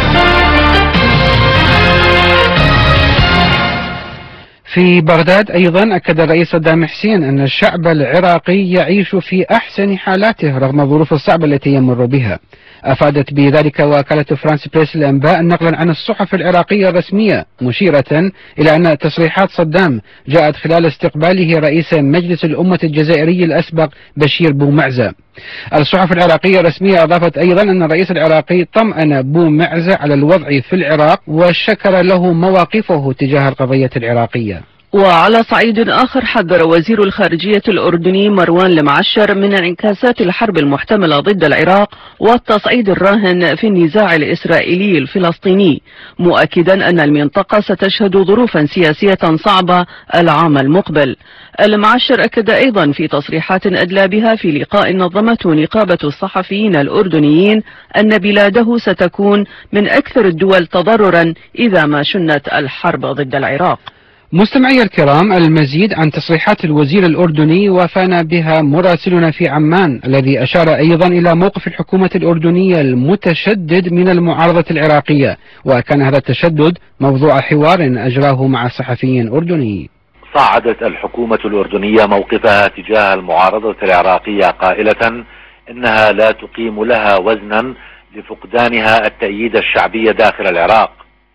في بغداد أيضا أكد الرئيس صدام حسين أن الشعب العراقي يعيش في أحسن حالاته رغم الظروف الصعبة التي يمر بها. أفادت بذلك وكالة فرانس بريس الأنباء نقلا عن الصحف العراقية الرسمية، مشيرة إلى أن تصريحات صدام جاءت خلال استقباله رئيس مجلس الأمة الجزائري الأسبق بشير بومعزة. الصحف العراقية الرسمية أضافت أيضا أن الرئيس العراقي طمأن بومعزة على الوضع في العراق وشكر له مواقفه تجاه القضية العراقية. وعلى صعيد آخر حذر وزير الخارجية الأردني مروان المعشر من انعكاسات الحرب المحتملة ضد العراق والتصعيد الراهن في النزاع الإسرائيلي الفلسطيني، مؤكدا أن المنطقة ستشهد ظروفا سياسية صعبة العام المقبل. المعشر أكد أيضا في تصريحات أدلى بها في لقاء نظمته نقابة الصحفيين الأردنيين أن بلاده ستكون من أكثر الدول تضررا إذا ما شنت الحرب ضد العراق. مستمعي الكرام، المزيد عن تصريحات الوزير الأردني وافانا بها مراسلنا في عمان، الذي أشار أيضا إلى موقف الحكومة الأردنية المتشدد من المعارضة العراقية، وكان هذا التشدد موضوع حوار أجراه مع صحفي أردني. صعدت الحكومة الأردنية موقفها تجاه المعارضة العراقية قائلة إنها لا تقيم لها وزنا لفقدانها التأييد الشعبي داخل العراق.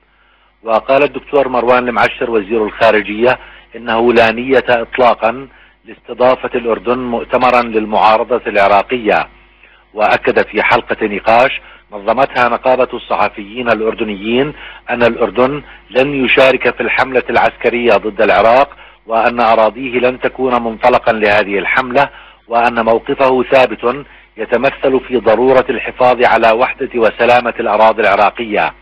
وقال الدكتور مروان المعشر وزير الخارجية إنه لا نية إطلاقا لاستضافة الأردن مؤتمرا للمعارضة العراقية. وأكد في حلقة نقاش نظمتها نقابة الصحفيين الأردنيين أن الأردن لن يشارك في الحملة العسكرية ضد العراق، وأن أراضيه لن تكون منطلقا لهذه الحملة، وأن موقفه ثابت يتمثل في ضرورة الحفاظ على وحدة وسلامة الأراضي العراقية.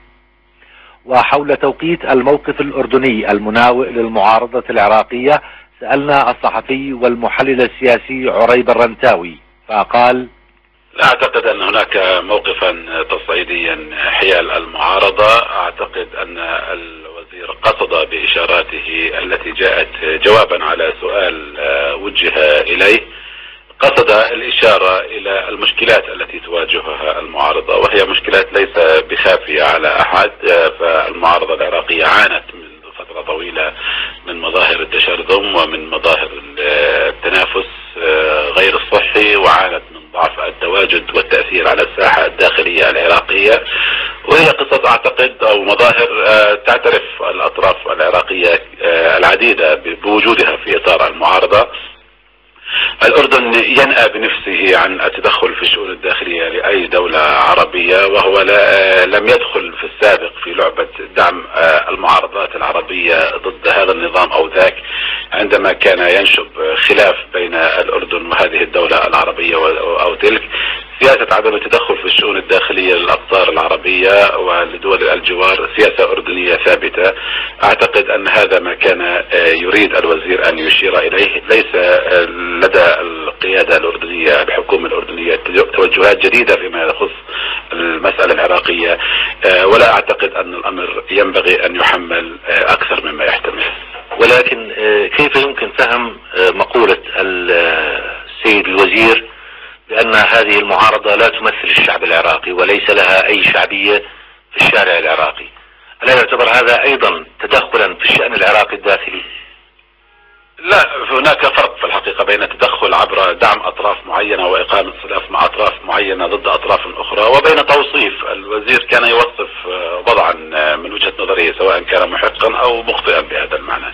وحول توقيت الموقف الأردني المناوئ للمعارضة العراقية سألنا الصحفي والمحلل السياسي عريب الرنتاوي، فقال: لا أعتقد أن هناك موقفا تصعيديا حيال المعارضة. أعتقد أن الوزير قصد بإشاراته التي جاءت جوابا على سؤال وجه إليه، قصد الإشارة إلى المشكلات التي تواجهها المعارضة، وهي مشكلات ليس بخافية على أحد. فالمعارضة العراقية عانت منذ فترة طويلة من مظاهر التشرذم ومن مظاهر التنافس غير الصحي، وعانت من ضعف التواجد والتأثير على الساحة الداخلية العراقية، وهي قصة أعتقد أو مظاهر تعترف عديدة بوجودها في إطار المعارضة. الأردن ينأى بنفسه عن التدخل في الشؤون الداخلية لأي دولة عربية، وهو لا لم يدخل في السابق في لعبة دعم المعارضات العربية ضد هذا النظام أو ذاك عندما كان ينشب خلاف بين الأردن وهذه الدولة العربية أو تلك. سياسة عدم التدخل في الشؤون الداخلية للأقطار العربية ولدول الجوار سياسة أردنية ثابتة. أعتقد أن هذا ما كان يريد الوزير أن يشير إليه. ليس لدى القيادة الأردنية الحكومة الأردنية توجهات جديدة فيما يخص المسألة العراقية، ولا أعتقد أن الأمر ينبغي أن يحمل أكثر مما يحتمل. ولكن كيف يمكن فهم مقولة السيد الوزير بأن هذه المعارضة لا تمثل الشعب العراقي وليس لها أي شعبية في الشارع العراقي؟ ألا يعتبر هذا أيضا تدخلا في الشأن العراقي الداخلي؟ لا، هناك فرق في الحقيقة بين التدخل عبر دعم أطراف معينة وإقامة خلاف مع أطراف معينة ضد أطراف أخرى، وبين توصيف. الوزير كان يوصف وضعا من وجهة نظره سواء كان محقا أو مخطئا بهذا المعنى.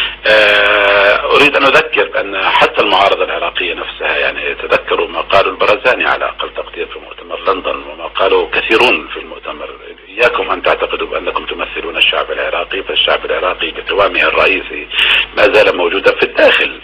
أريد أن أذكر بأن حتى المعارضة العراقية نفسها، يعني تذكروا ما قالوا البرزاني على أقل تقدير في مؤتمر لندن، وما قالوا كثيرون في المؤتمر: إياكم أن تعتقدوا بأنكم تمثلون الشعب العراقي، فالشعب العراقي بقوامه الرئيسي ما زال موجودا في الداخل.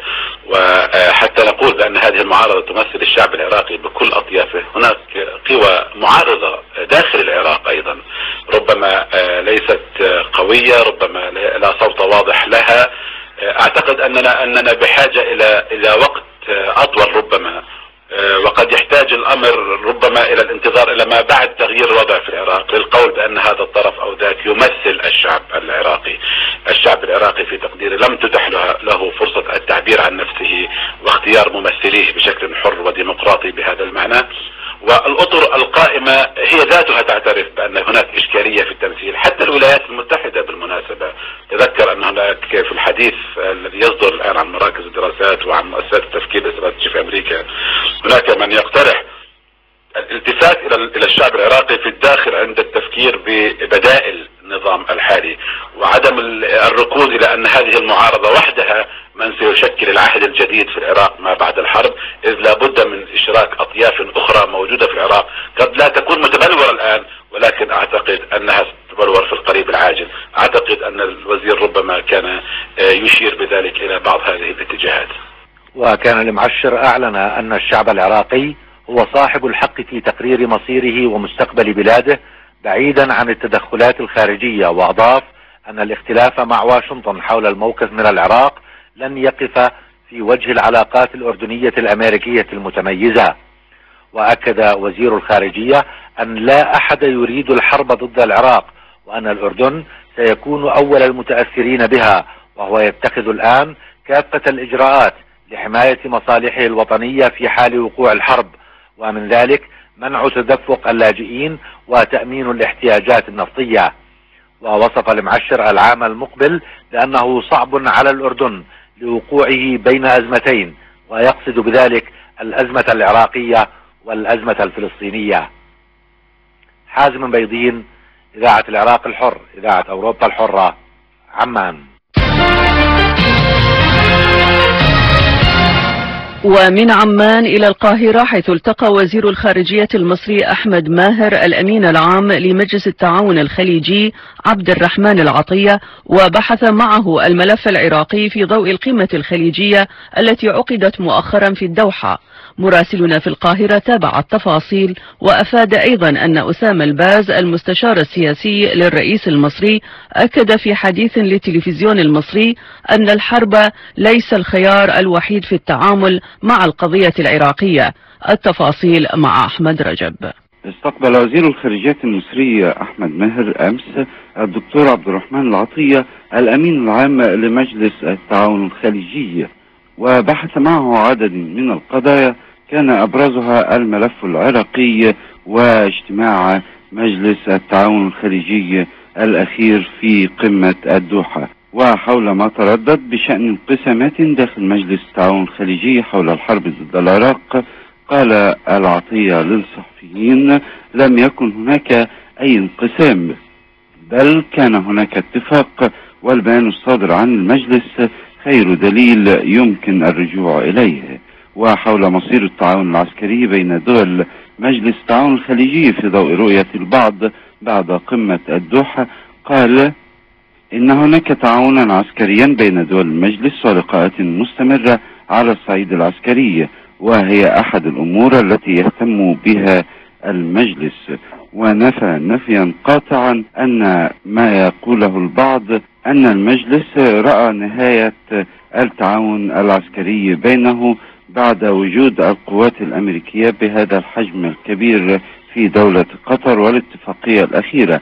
وحتى نقول بأن هذه المعارضة تمثل الشعب العراقي بكل أطيافه، هناك قوى معارضة داخل العراق أيضا ربما ليست قوية، ربما لا صوت واضح لها. أعتقد أننا أننا بحاجة إلى إلى وقت أطول ربما، وقد يحتاج الأمر ربما إلى الانتظار إلى ما بعد تغيير الوضع في العراق للقول بأن هذا الطرف أو ذاك يمثل الشعب العراقي. الشعب العراقي في تقديري لم تتح له فرصة التعبير عن نفسه واختيار ممثليه بشكل حر وديمقراطي بهذا المعنى. والأطر القائمة هي ذاتها تعترف بأن هناك إشكالية في التمثيل. حتى الولايات المتحدة بالمناسبة، تذكر أن هناك في الحديث الذي يصدر الآن عن مراكز الدراسات وعن مؤسسات التفكير الاستراتيجي في أمريكا، هناك من يقترح الالتفات إلى الشعب العراقي في الداخل عند التفكير ببدائل النظام الحالي، وعدم الركوز إلى أن هذه المعارضة وحدها من سيشكل العهد الجديد في العراق ما بعد الحرب، إذ لابد من إشراك أطياف أخرى موجودة في العراق قد لا تكون متبلورة الآن، ولكن أعتقد أنها ستتبلور في القريب العاجل. أعتقد أن الوزير ربما كان يشير بذلك إلى بعض هذه الاتجاهات. وكان المعشر أعلن أن الشعب العراقي هو صاحب الحق في تقرير مصيره ومستقبل بلاده بعيدا عن التدخلات الخارجية، وأضاف أن الاختلاف مع واشنطن حول الموقف من العراق لن يقف في وجه العلاقات الأردنية الأمريكية المتميزة. وأكد وزير الخارجية أن لا أحد يريد الحرب ضد العراق، وأن الأردن سيكون أول المتأثرين بها، وهو يتخذ الآن كافة الإجراءات لحماية مصالحه الوطنية في حال وقوع الحرب، ومن ذلك منع تدفق اللاجئين وتأمين الاحتياجات النفطية. ووصف المعشر العام المقبل بأنه صعب على الأردن لوقوعه بين أزمتين، ويقصد بذلك الأزمة العراقية والأزمة الفلسطينية. حازم بيضين، إذاعة العراق الحر، إذاعة أوروبا الحرة، عمان. ومن عمان إلى القاهرة، حيث التقى وزير الخارجية المصري أحمد ماهر الأمين العام لمجلس التعاون الخليجي عبد الرحمن العطية، وبحث معه الملف العراقي في ضوء القمة الخليجية التي عقدت مؤخرا في الدوحة. مراسلنا في القاهرة تابع التفاصيل، وأفاد أيضا أن أسامة الباز المستشار السياسي للرئيس المصري أكد في حديث للتلفزيون المصري أن الحرب ليس الخيار الوحيد في التعامل مع القضية العراقية. التفاصيل مع أحمد رجب. استقبل وزير الخارجية المصري أحمد ماهر أمس الدكتور عبد الرحمن العطية الأمين العام لمجلس التعاون الخليجي، وبحث معه عدد من القضايا كان أبرزها الملف العراقي واجتماع مجلس التعاون الخليجي الأخير في قمة الدوحة، وحول ما تردد بشأن انقسامات داخل مجلس التعاون الخليجي حول الحرب ضد العراق. قال العطية للصحفيين: لم يكن هناك أي انقسام، بل كان هناك اتفاق والبيان الصادر عن المجلس خير دليل يمكن الرجوع إليه. وحول مصير التعاون العسكري بين دول مجلس التعاون الخليجي في ضوء رؤية البعض بعد قمة الدوحة، قال إن هناك تعاونا عسكريا بين دول المجلس ولقاءات مستمرة على الصعيد العسكري، وهي أحد الأمور التي يهتم بها المجلس. ونفى نفيا قاطعا أن ما يقوله البعض أن المجلس رأى نهاية التعاون العسكري بينه بعد وجود القوات الأمريكية بهذا الحجم الكبير في دولة قطر والاتفاقية الأخيرة.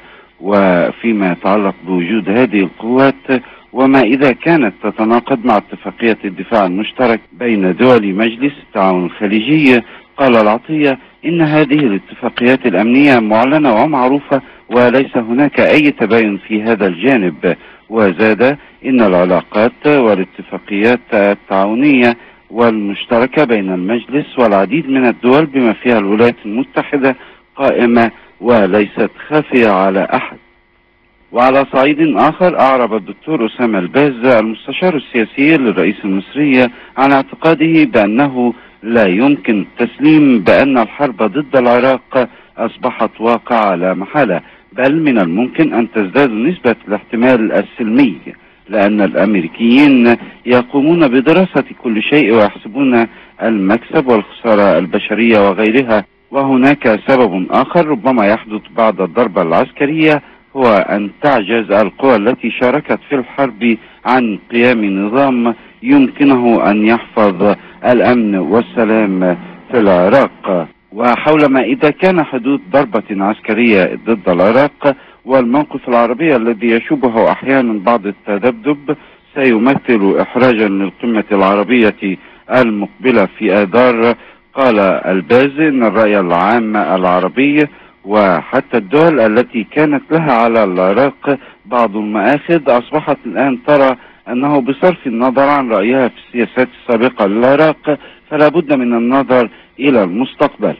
وفيما يتعلق بوجود هذه القوات وما إذا كانت تتناقض مع اتفاقية الدفاع المشترك بين دول مجلس التعاون الخليجي، قال العطية إن هذه الاتفاقيات الأمنية معلنة ومعروفة وليس هناك أي تباين في هذا الجانب. وزاد إن العلاقات والاتفاقيات التعاونية والمشتركة بين المجلس والعديد من الدول بما فيها الولايات المتحدة قائمة وليست خافية على أحد. وعلى صعيد آخر، أعرب الدكتور أسامة الباز المستشار السياسي للرئيس المصري عن اعتقاده بأنه لا يمكن التسليم بأن الحرب ضد العراق أصبحت واقع لا محالة، بل من الممكن أن تزداد نسبة الاحتمال السلمي، لأن الأمريكيين يقومون بدراسة كل شيء ويحسبون المكسب والخسارة البشرية وغيرها. وهناك سبب آخر ربما يحدث بعد الضربة العسكرية، هو أن تعجز القوى التي شاركت في الحرب عن قيام نظام يمكنه أن يحفظ الأمن والسلام في العراق. وحول ما إذا كان حدوث ضربة عسكرية ضد العراق والموقف العربي الذي يشوبه أحيانا بعض التذبذب سيمثل إحراجا للقمة العربية المقبلة في آذار، قال الباز إن الرأي العام العربي وحتى الدول التي كانت لها على العراق بعض المآخذ أصبحت الآن ترى أنه بصرف النظر عن رأيها في السياسات السابقة للعراق فلا بد من النظر إلى المستقبل.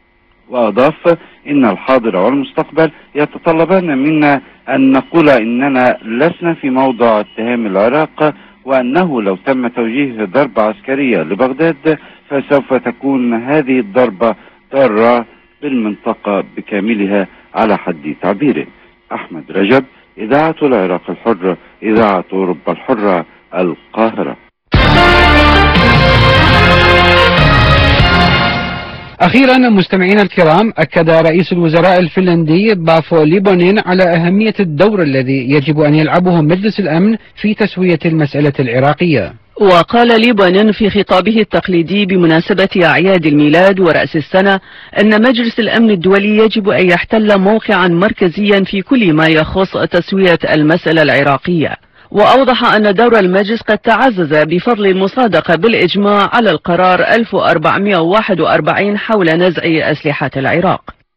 وأضاف إن الحاضر والمستقبل يتطلبان منا أن نقول إننا لسنا في موضع اتهام العراق، وأنه لو تم توجيه ضربة عسكرية لبغداد فسوف تكون هذه الضربة ضارة بالمنطقة بكاملها على حد تعبيره. أحمد رجب، إذاعة العراق الحرة، إذاعة أوروبا الحرة، القاهرة. أخيرا مستمعينا الكرام، أكد رئيس الوزراء الفنلندي بافو ليبونين على أهمية الدور الذي يجب أن يلعبه مجلس الأمن في تسوية المسألة العراقية. وقال ليبونين في خطابه التقليدي بمناسبة أعياد الميلاد ورأس السنة أن مجلس الأمن الدولي يجب أن يحتل موقعا مركزيا في كل ما يخص تسوية المسألة العراقية. وأوضح أن دور المجلس قد تعزز بفضل المصادقة بالإجماع على القرار ألف وأربعمائة وواحد وأربعين حول نزع أسلحة العراق.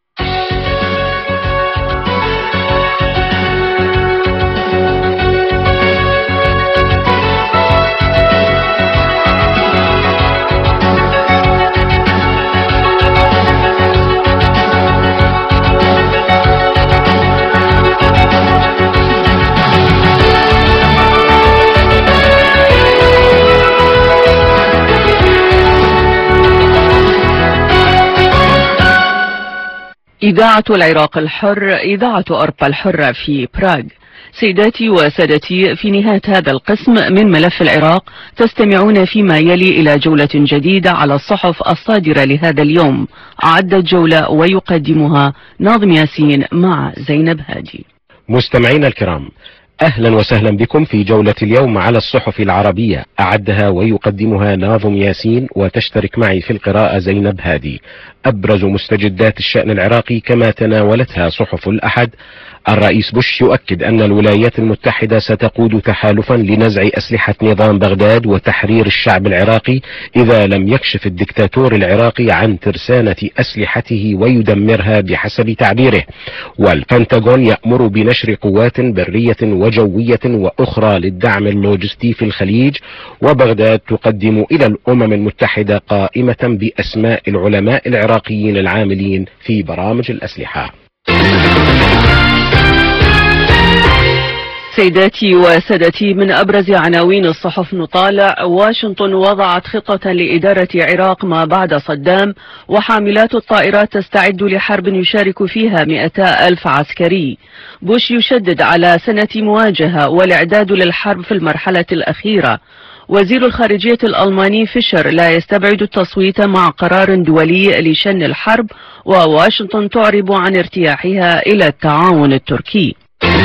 إذاعة العراق الحر، إذاعة أوروبا الحرة في براغ. سيداتي وسادتي، في نهاية هذا القسم من ملف العراق تستمعون فيما يلي إلى جولة جديدة على الصحف الصادرة لهذا اليوم. أعدت جولة ويقدمها ناظم ياسين مع زينب هادي. مستمعينا الكرام، أهلا وسهلا بكم في جولة اليوم على الصحف العربية، أعدها ويقدمها ناظم ياسين، وتشترك معي في القراءة زينب هادي. أبرز مستجدات الشأن العراقي كما تناولتها صحف الأحد: الرئيس بوش يؤكد أن الولايات المتحدة ستقود تحالفا لنزع أسلحة نظام بغداد وتحرير الشعب العراقي إذا لم يكشف الدكتاتور العراقي عن ترسانة أسلحته ويدمرها بحسب تعبيره. والبنتاغون يأمر بنشر قوات برية وجوية وأخرى للدعم اللوجستي في الخليج. وبغداد تقدم إلى الأمم المتحدة قائمة بأسماء العلماء العراقيين العاملين في برامج الأسلحة. سيداتي وسادتي، من أبرز عناوين الصحف نطالع: واشنطن وضعت خطة لإدارة عراق ما بعد صدام، وحاملات الطائرات تستعد لحرب يشارك فيها مئتا ألف عسكري. بوش يشدد على سنة مواجهة والإعداد للحرب في المرحلة الأخيرة. وزير الخارجية الألماني فيشر لا يستبعد التصويت مع قرار دولي لشن الحرب، وواشنطن تعرب عن ارتياحها إلى التعاون التركي.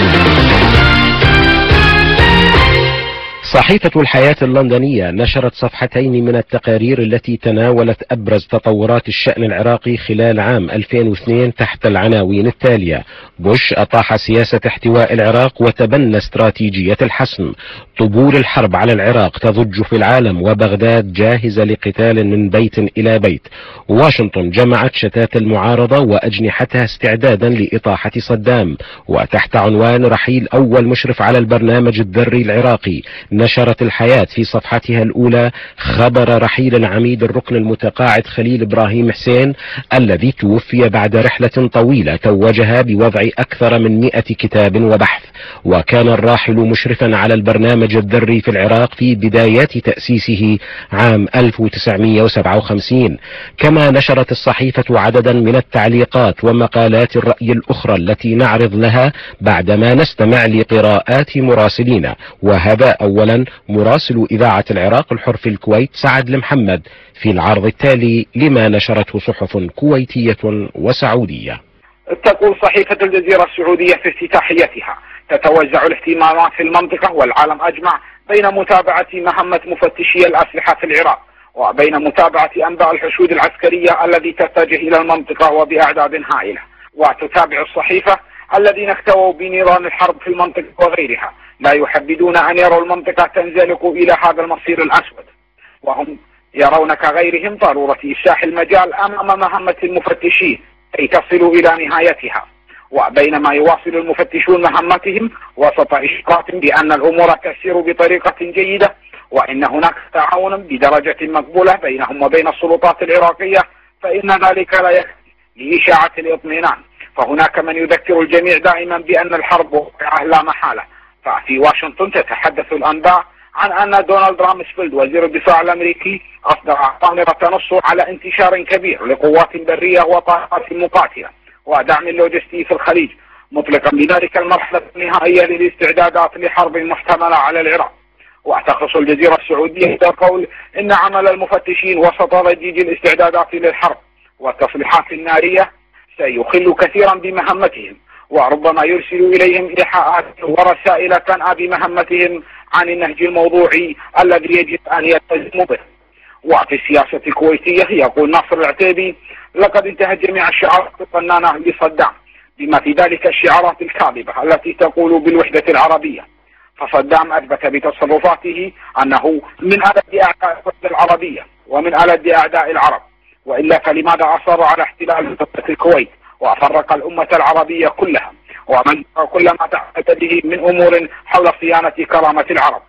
صحيفة الحياة اللندنية نشرت صفحتين من التقارير التي تناولت أبرز تطورات الشأن العراقي خلال عام ألفين واثنين تحت العناوين التالية: بوش أطاح سياسة احتواء العراق وتبنى استراتيجية الحسم، طبول الحرب على العراق تضج في العالم وبغداد جاهزة لقتال من بيت إلى بيت، واشنطن جمعت شتات المعارضة وأجنحتها استعدادا لإطاحة صدام. وتحت عنوان رحيل أول مشرف على البرنامج الذري العراقي، نشرت الحياة في صفحتها الأولى خبر رحيل العميد الركن المتقاعد خليل إبراهيم حسين الذي توفي بعد رحلة طويلة توجها بوضع أكثر من مئة كتاب وبحث، وكان الراحل مشرفا على البرنامج الذري في العراق في بدايات تأسيسه عام ألف وتسعمئة وسبعة وخمسين. كما نشرت الصحيفة عددا من التعليقات ومقالات الرأي الأخرى التي نعرض لها بعدما نستمع لقراءات مراسلين. وهذا أولا مراسل إذاعة العراق الحر في الكويت سعد المحمد في العرض التالي لما نشرته صحف كويتية وسعودية. تقول صحيفة الجزيرة السعودية في افتتاحيتها: تتوزع الاهتمامات في المنطقة والعالم أجمع بين متابعة مهمة مفتشي الأسلحة في العراق وبين متابعة أنباء الحشود العسكرية التي تتجه إلى المنطقة وبأعداد هائلة. وتتابع الصحيفة الذين اكتووا بنيران الحرب في المنطقة وغيرها لا يحبذون أن يروا المنطقة تنزلق إلى هذا المصير الأسود، وهم يرون كغيرهم ضرورة إفساح المجال أمام مهمة المفتشين كي تصلوا إلى نهايتها. وبينما يواصل المفتشون مهمتهم وسط إشارات بأن الأمور تسير بطريقة جيدة وإن هناك تعاون بدرجة مقبولة بينهم وبين السلطات العراقية، فإن ذلك لا يكفي لإشاعة الإطمئنان. فهناك من يذكر الجميع دائما بأن الحرب واقعة لا محالة. ففي واشنطن تتحدث الأنباء عن أن دونالد رامسفيلد وزير الدفاع الأمريكي أصدر طامرة تنص على انتشار كبير لقوات برية وطائرات مقاتلة ودعم اللوجستي في الخليج، مطلقا بذلك المرحلة النهائية للاستعدادات لحرب محتملة على العراق. وتخص الجزيرة السعودية بقول إن عمل المفتشين وسط ضجيج الاستعدادات للحرب والتصريحات النارية سيخل كثيرا بمهمتهم، وربما يرسل إليهم إيحاءات ورسائل تنأى بمهمتهم عن النهج الموضوعي الذي يجب أن يلتزموا به. وفي السياسة الكويتية يقول ناصر العتيبي: لقد انتهت جميع الشعارات الفنانة لصدام، بما في ذلك الشعارات الكاذبة التي تقول بالوحدة العربية. فصدام أثبت بتصرفاته أنه من ألد أعداء الوحدة العربية ومن ألد أعداء العرب، وإلا فلماذا أصر على احتلال منطقة الكويت وفرق الأمة العربية كلها ومن كل ما تعتد به من أمور حول صيانة كرامة العرب.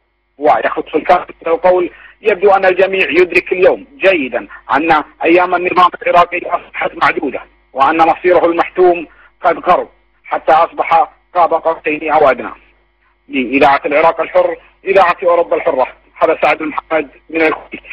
ويخص الكاتب القول: يبدو أن الجميع يدرك اليوم جيدا أن أيام النظام العراقي أصبحت معدودة وأن مصيره المحتوم قد قرب حتى أصبح قاب قوسين أو أدنى. لإذاعة العراق الحر، إذاعة أوروبا الحرة، هذا سعد محمد من الكويت.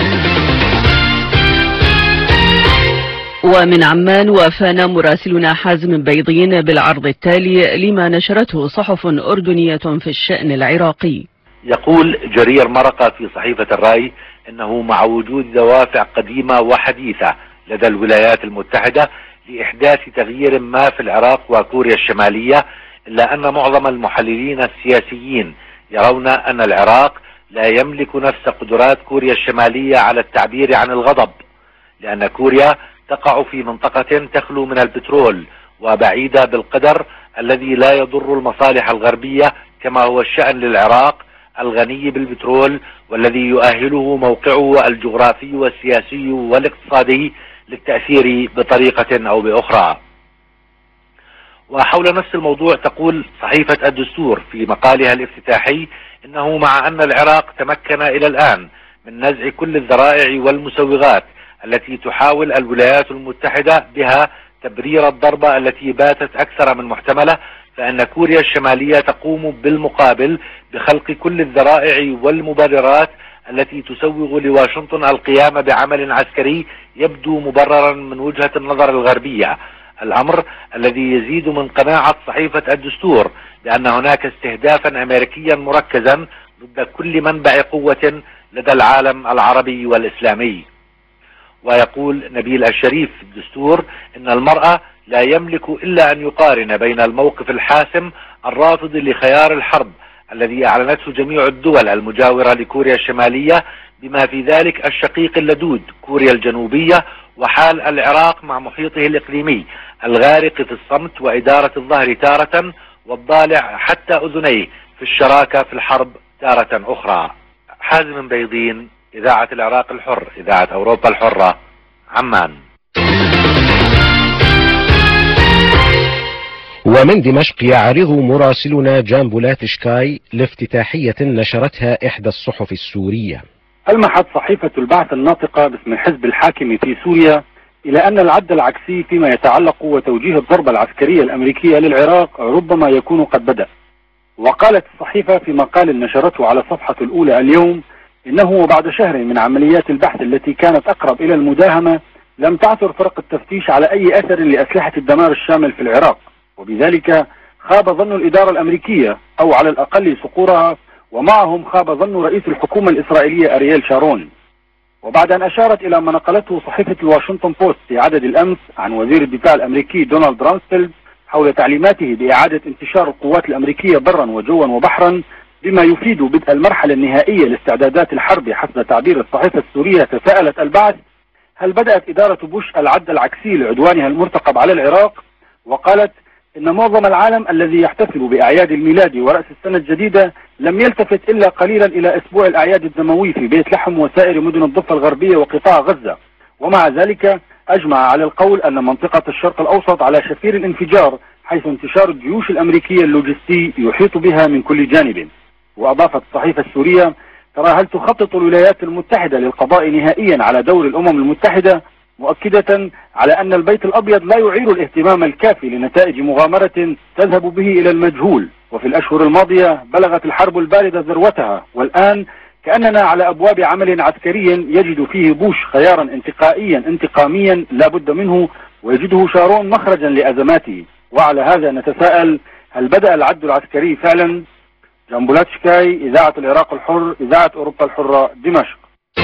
ومن عمان وافانا مراسلنا حازم بيضين بالعرض التالي لما نشرته صحف أردنية في الشأن العراقي. يقول جرير مرقة في صحيفة الرأي إنه مع وجود دوافع قديمة وحديثة لدى الولايات المتحدة لإحداث تغيير ما في العراق وكوريا الشمالية، إلا أن معظم المحللين السياسيين يرون أن العراق لا يملك نفس قدرات كوريا الشمالية على التعبير عن الغضب، لأن كوريا تقع في منطقة تخلو من البترول وبعيدة بالقدر الذي لا يضر المصالح الغربية، كما هو الشأن للعراق الغني بالبترول والذي يؤهله موقعه الجغرافي والسياسي والاقتصادي للتأثير بطريقة أو بأخرى. وحول نفس الموضوع تقول صحيفة الدستور في مقالها الافتتاحي إنه مع أن العراق تمكن إلى الآن من نزع كل الذرائع والمسوغات التي تحاول الولايات المتحدة بها تبرير الضربة التي باتت أكثر من محتملة، فإن كوريا الشمالية تقوم بالمقابل بخلق كل الذرائع والمبررات التي تسوغ لواشنطن القيام بعمل عسكري يبدو مبررا من وجهة النظر الغربية، الأمر الذي يزيد من قناعة صحيفة الدستور بأن هناك استهدافا أمريكيا مركزا ضد كل منبع قوة لدى العالم العربي والإسلامي. ويقول نبيل الشريف في الدستور إن المرأة لا يملك إلا أن يقارن بين الموقف الحاسم الرافض لخيار الحرب الذي أعلنته جميع الدول المجاورة لكوريا الشمالية بما في ذلك الشقيق اللدود كوريا الجنوبية، وحال العراق مع محيطه الإقليمي الغارق في الصمت وإدارة الظهر تارة والضالع حتى أذنيه في الشراكة في الحرب تارة أخرى. حازم بيضين، إذاعة العراق الحر، إذاعة أوروبا الحرة، عمان. ومن دمشق يعرض مراسلنا جان بولاتشكاي لافتتاحية نشرتها إحدى الصحف السورية. ألمحت صحيفة البعث الناطقة باسم الحزب الحاكم في سوريا إلى أن العد العكسي فيما يتعلق وتوجيه الضربة العسكرية الأمريكية للعراق ربما يكون قد بدأ. وقالت الصحيفة في مقال نشرته على صفحة الأولى اليوم إنه وبعد شهر من عمليات البحث التي كانت أقرب إلى المداهمة لم تعثر فرق التفتيش على أي أثر لأسلحة الدمار الشامل في العراق، وبذلك خاب ظن الإدارة الأمريكية أو على الأقل صقورها، ومعهم خاب ظن رئيس الحكومة الإسرائيلية أرييل شارون. وبعد أن أشارت إلى ما نقلته صحيفة الواشنطن بوست في عدد الأمس عن وزير الدفاع الأمريكي دونالد رامسفيلد حول تعليماته بإعادة انتشار القوات الأمريكية برا وجوا وبحرا بما يفيد بدء المرحلة النهائية لاستعدادات الحرب حسب تعبير الصحيفة السورية، تساءلت البعث هل بدأت إدارة بوش العد العكسي لعدوانها المرتقب على العراق؟ وقالت إن معظم العالم الذي يحتفل بأعياد الميلاد ورأس السنة الجديدة لم يلتفت إلا قليلا إلى أسبوع الأعياد الدموي في بيت لحم وسائر مدن الضفة الغربية وقطاع غزة، ومع ذلك أجمع على القول أن منطقة الشرق الأوسط على شفير الانفجار حيث انتشار الجيوش الأمريكية اللوجستي يحيط بها من كل جانب. وأضافت الصحيفة السورية ترى هل تخطط الولايات المتحدة للقضاء نهائيا على دور الأمم المتحدة، مؤكدة على أن البيت الأبيض لا يعير الاهتمام الكافي لنتائج مغامرة تذهب به إلى المجهول. وفي الأشهر الماضية بلغت الحرب الباردة ذروتها، والآن كأننا على أبواب عمل عسكري يجد فيه بوش خيارا انتقائيا انتقاميا لا بد منه، ويجده شارون مخرجا لأزماته. وعلى هذا نتساءل هل بدأ العد العسكري فعلا؟ جان بولاتشكاي، إذاعة العراق الحر، إذاعة أوروبا الحرة، دمشق.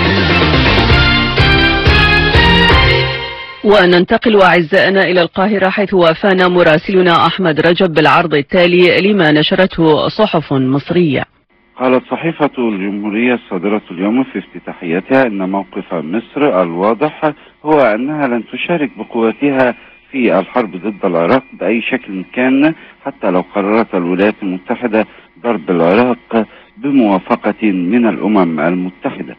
وننتقل أعزائنا إلى القاهرة حيث وافانا مراسلنا أحمد رجب بالعرض التالي لما نشرته صحف مصرية. قالت صحيفة الجمهورية الصادرة اليوم في افتتاحيتها أن موقف مصر الواضح هو أنها لن تشارك بقوتها في الحرب ضد العراق بأي شكل كان، حتى لو قررت الولايات المتحدة ضرب العراق بموافقة من الأمم المتحدة.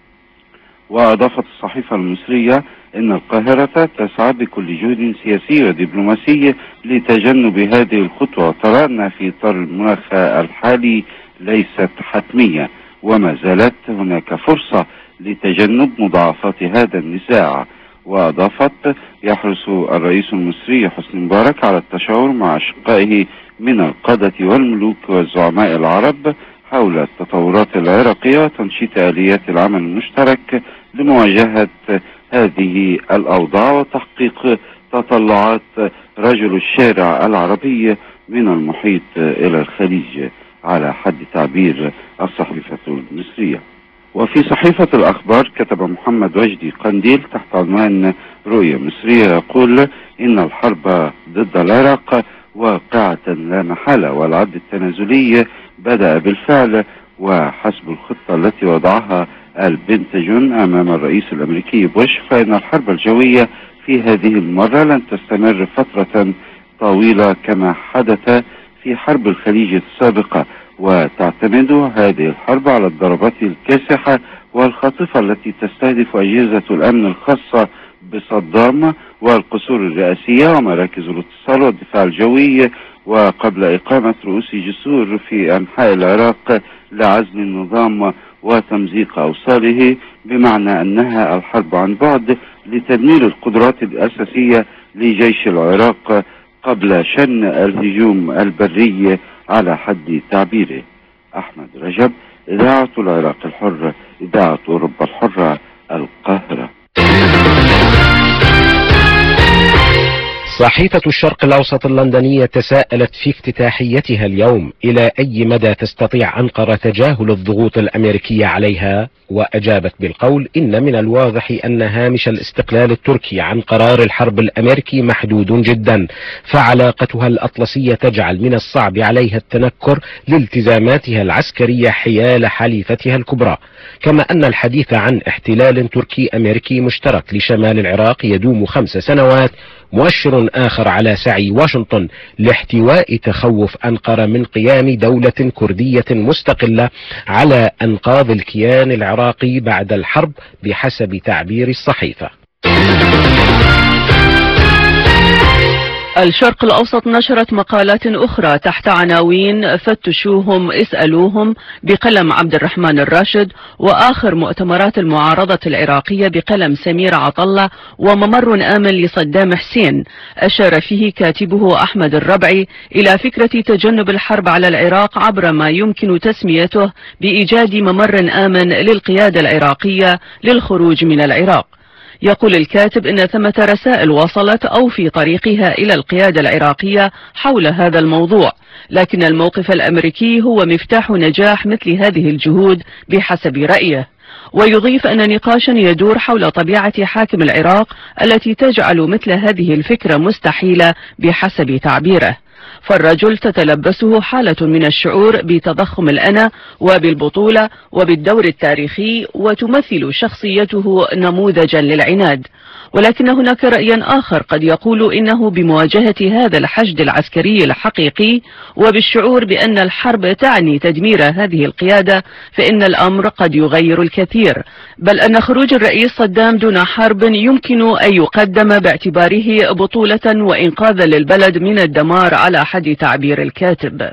وأضافت الصحيفة المصرية أن القاهرة تسعى بكل جهد سياسي ودبلوماسي لتجنب هذه الخطوة، ترى أن في إطار المناخ الحالي ليست حتمية، وما زالت هناك فرصة لتجنب مضاعفات هذا النزاع. وأضافت يحرص الرئيس المصري حسني مبارك على التشاور مع أشقائه من القادة والملوك والزعماء العرب حول التطورات العراقية وتنشيط آليات العمل المشترك لمواجهة هذه الأوضاع وتحقيق تطلعات رجل الشارع العربي من المحيط إلى الخليج على حد تعبير الصحيفة المصرية. وفي صحيفة الأخبار كتب محمد وجدي قنديل تحت عنوان رؤية مصرية يقول إن الحرب ضد العراق واقعة لا محالة، والعد التنازلي بدأ بالفعل، وحسب الخطة التي وضعها البنتاجون أمام الرئيس الأمريكي بوش فإن الحرب الجوية في هذه المرة لن تستمر فترة طويلة كما حدث في حرب الخليج السابقة، وتعتمد هذه الحرب على الضربات الكاسحة والخاطفة التي تستهدف أجهزة الأمن الخاصة بصدام والقصور الرئاسية ومراكز الاتصال والدفاع الجوي، وقبل إقامة رؤوس جسور في أنحاء العراق لعزل النظام وتمزيق أوصاله، بمعنى أنها الحرب عن بعد لتدمير القدرات الأساسية لجيش العراق قبل شن الهجوم البري على حد تعبيره. أحمد رجب، إذاعة العراق الحرة، إذاعة أوروبا الحرة، القاهرة. صحيفة الشرق الأوسط اللندنية تساءلت في افتتاحيتها اليوم إلى أي مدى تستطيع أنقرة تجاهل الضغوط الأمريكية عليها، وأجابت بالقول إن من الواضح أن هامش الاستقلال التركي عن قرار الحرب الأمريكي محدود جدا، فعلاقتها الأطلسية تجعل من الصعب عليها التنكر لالتزاماتها العسكرية حيال حليفتها الكبرى، كما أن الحديث عن احتلال تركي أمريكي مشترك لشمال العراق يدوم خمس سنوات مؤشر آخر على سعي واشنطن لاحتواء تخوف أنقرة من قيام دولة كردية مستقلة على أنقاض الكيان العراقي بعد الحرب بحسب تعبير الصحيفة. الشرق الأوسط نشرت مقالات أخرى تحت عناوين فتشوهم اسألوهم بقلم عبد الرحمن الراشد، وآخر مؤتمرات المعارضة العراقية بقلم سمير عطلة، وممر آمن لصدام حسين. أشار فيه كاتبه أحمد الربعي إلى فكرة تجنب الحرب على العراق عبر ما يمكن تسميته بإيجاد ممر آمن للقيادة العراقية للخروج من العراق. يقول الكاتب إن ثمة رسائل وصلت أو في طريقها إلى القيادة العراقية حول هذا الموضوع، لكن الموقف الأمريكي هو مفتاح نجاح مثل هذه الجهود بحسب رأيه. ويضيف أن نقاشا يدور حول طبيعة حاكم العراق التي تجعل مثل هذه الفكرة مستحيلة بحسب تعبيره، فالرجل تتلبسه حالة من الشعور بتضخم الأنا وبالبطولة وبالدور التاريخي، وتمثل شخصيته نموذجا للعناد. ولكن هناك رأي آخر قد يقول إنه بمواجهة هذا الحشد العسكري الحقيقي وبالشعور بأن الحرب تعني تدمير هذه القيادة فإن الأمر قد يغير الكثير، بل أن خروج الرئيس صدام دون حرب يمكن أن يقدم باعتباره بطولة وإنقاذا للبلد من الدمار على حد تعبير الكاتب.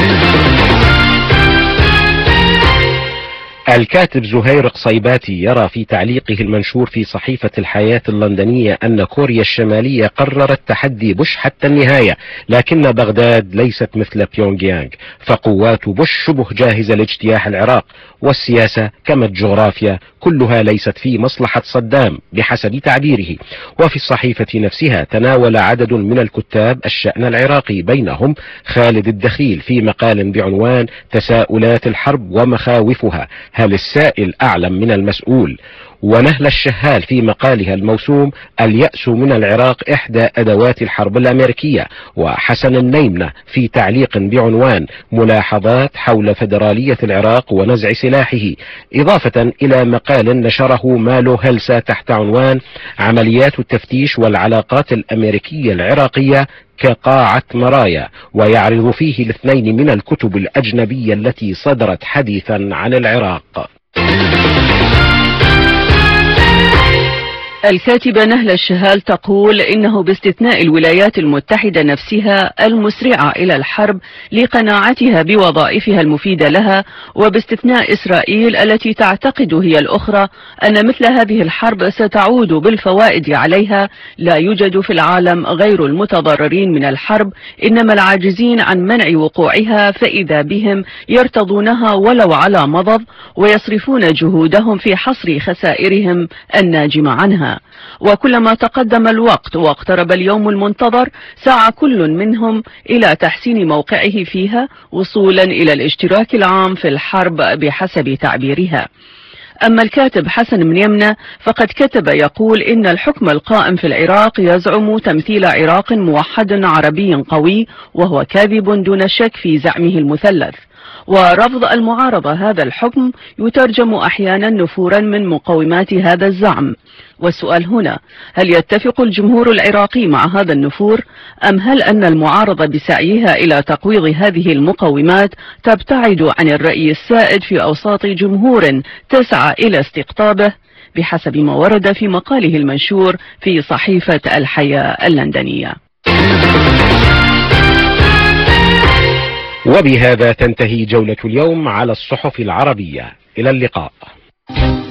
الكاتب زهير قصيباتي يرى في تعليقه المنشور في صحيفة الحياة اللندنية أن كوريا الشمالية قررت تحدي بوش حتى النهاية، لكن بغداد ليست مثل بيونغ يانغ، فقوات بوش شبه جاهزة لاجتياح العراق، والسياسة كما الجغرافيا كلها ليست في مصلحة صدام بحسب تعبيره. وفي الصحيفة نفسها تناول عدد من الكتاب الشأن العراقي، بينهم خالد الدخيل في مقال بعنوان تساؤلات الحرب ومخاوفها، هل السائل أعلم من المسؤول؟ ونهل الشهال في مقالها الموسوم اليأس من العراق إحدى أدوات الحرب الأمريكية، وحسن النيمنة في تعليق بعنوان ملاحظات حول فدرالية العراق ونزع سلاحه، إضافة إلى مقال نشره مالو هلسا تحت عنوان عمليات التفتيش والعلاقات الأمريكية العراقية كقاعة مرايا، ويعرض فيه الاثنين من الكتب الأجنبية التي صدرت حديثا عن العراق. الكاتبة نهل الشهال تقول إنه باستثناء الولايات المتحدة نفسها المسرعة إلى الحرب لقناعتها بوظائفها المفيدة لها، وباستثناء إسرائيل التي تعتقد هي الأخرى أن مثل هذه الحرب ستعود بالفوائد عليها، لا يوجد في العالم غير المتضررين من الحرب، إنما العاجزين عن منع وقوعها، فإذا بهم يرتضونها ولو على مضض، ويصرفون جهودهم في حصر خسائرهم الناجمة عنها. وكلما تقدم الوقت واقترب اليوم المنتظر سعى كل منهم إلى تحسين موقعه فيها وصولا إلى الاشتراك العام في الحرب بحسب تعبيرها. أما الكاتب حسن بن يمنة فقد كتب يقول إن الحكم القائم في العراق يزعم تمثيل عراق موحد عربي قوي، وهو كاذب دون شك في زعمه المثلث، ورفض المعارضة هذا الحكم يترجم أحيانا نفورا من مقومات هذا الزعم. والسؤال هنا، هل يتفق الجمهور العراقي مع هذا النفور، أم هل أن المعارضة بسعيها إلى تقويض هذه المقومات تبتعد عن الرأي السائد في أوساط جمهور تسعى إلى استقطابه، بحسب ما ورد في مقاله المنشور في صحيفة الحياة اللندنية. وبهذا تنتهي جولة اليوم على الصحف العربية، إلى اللقاء.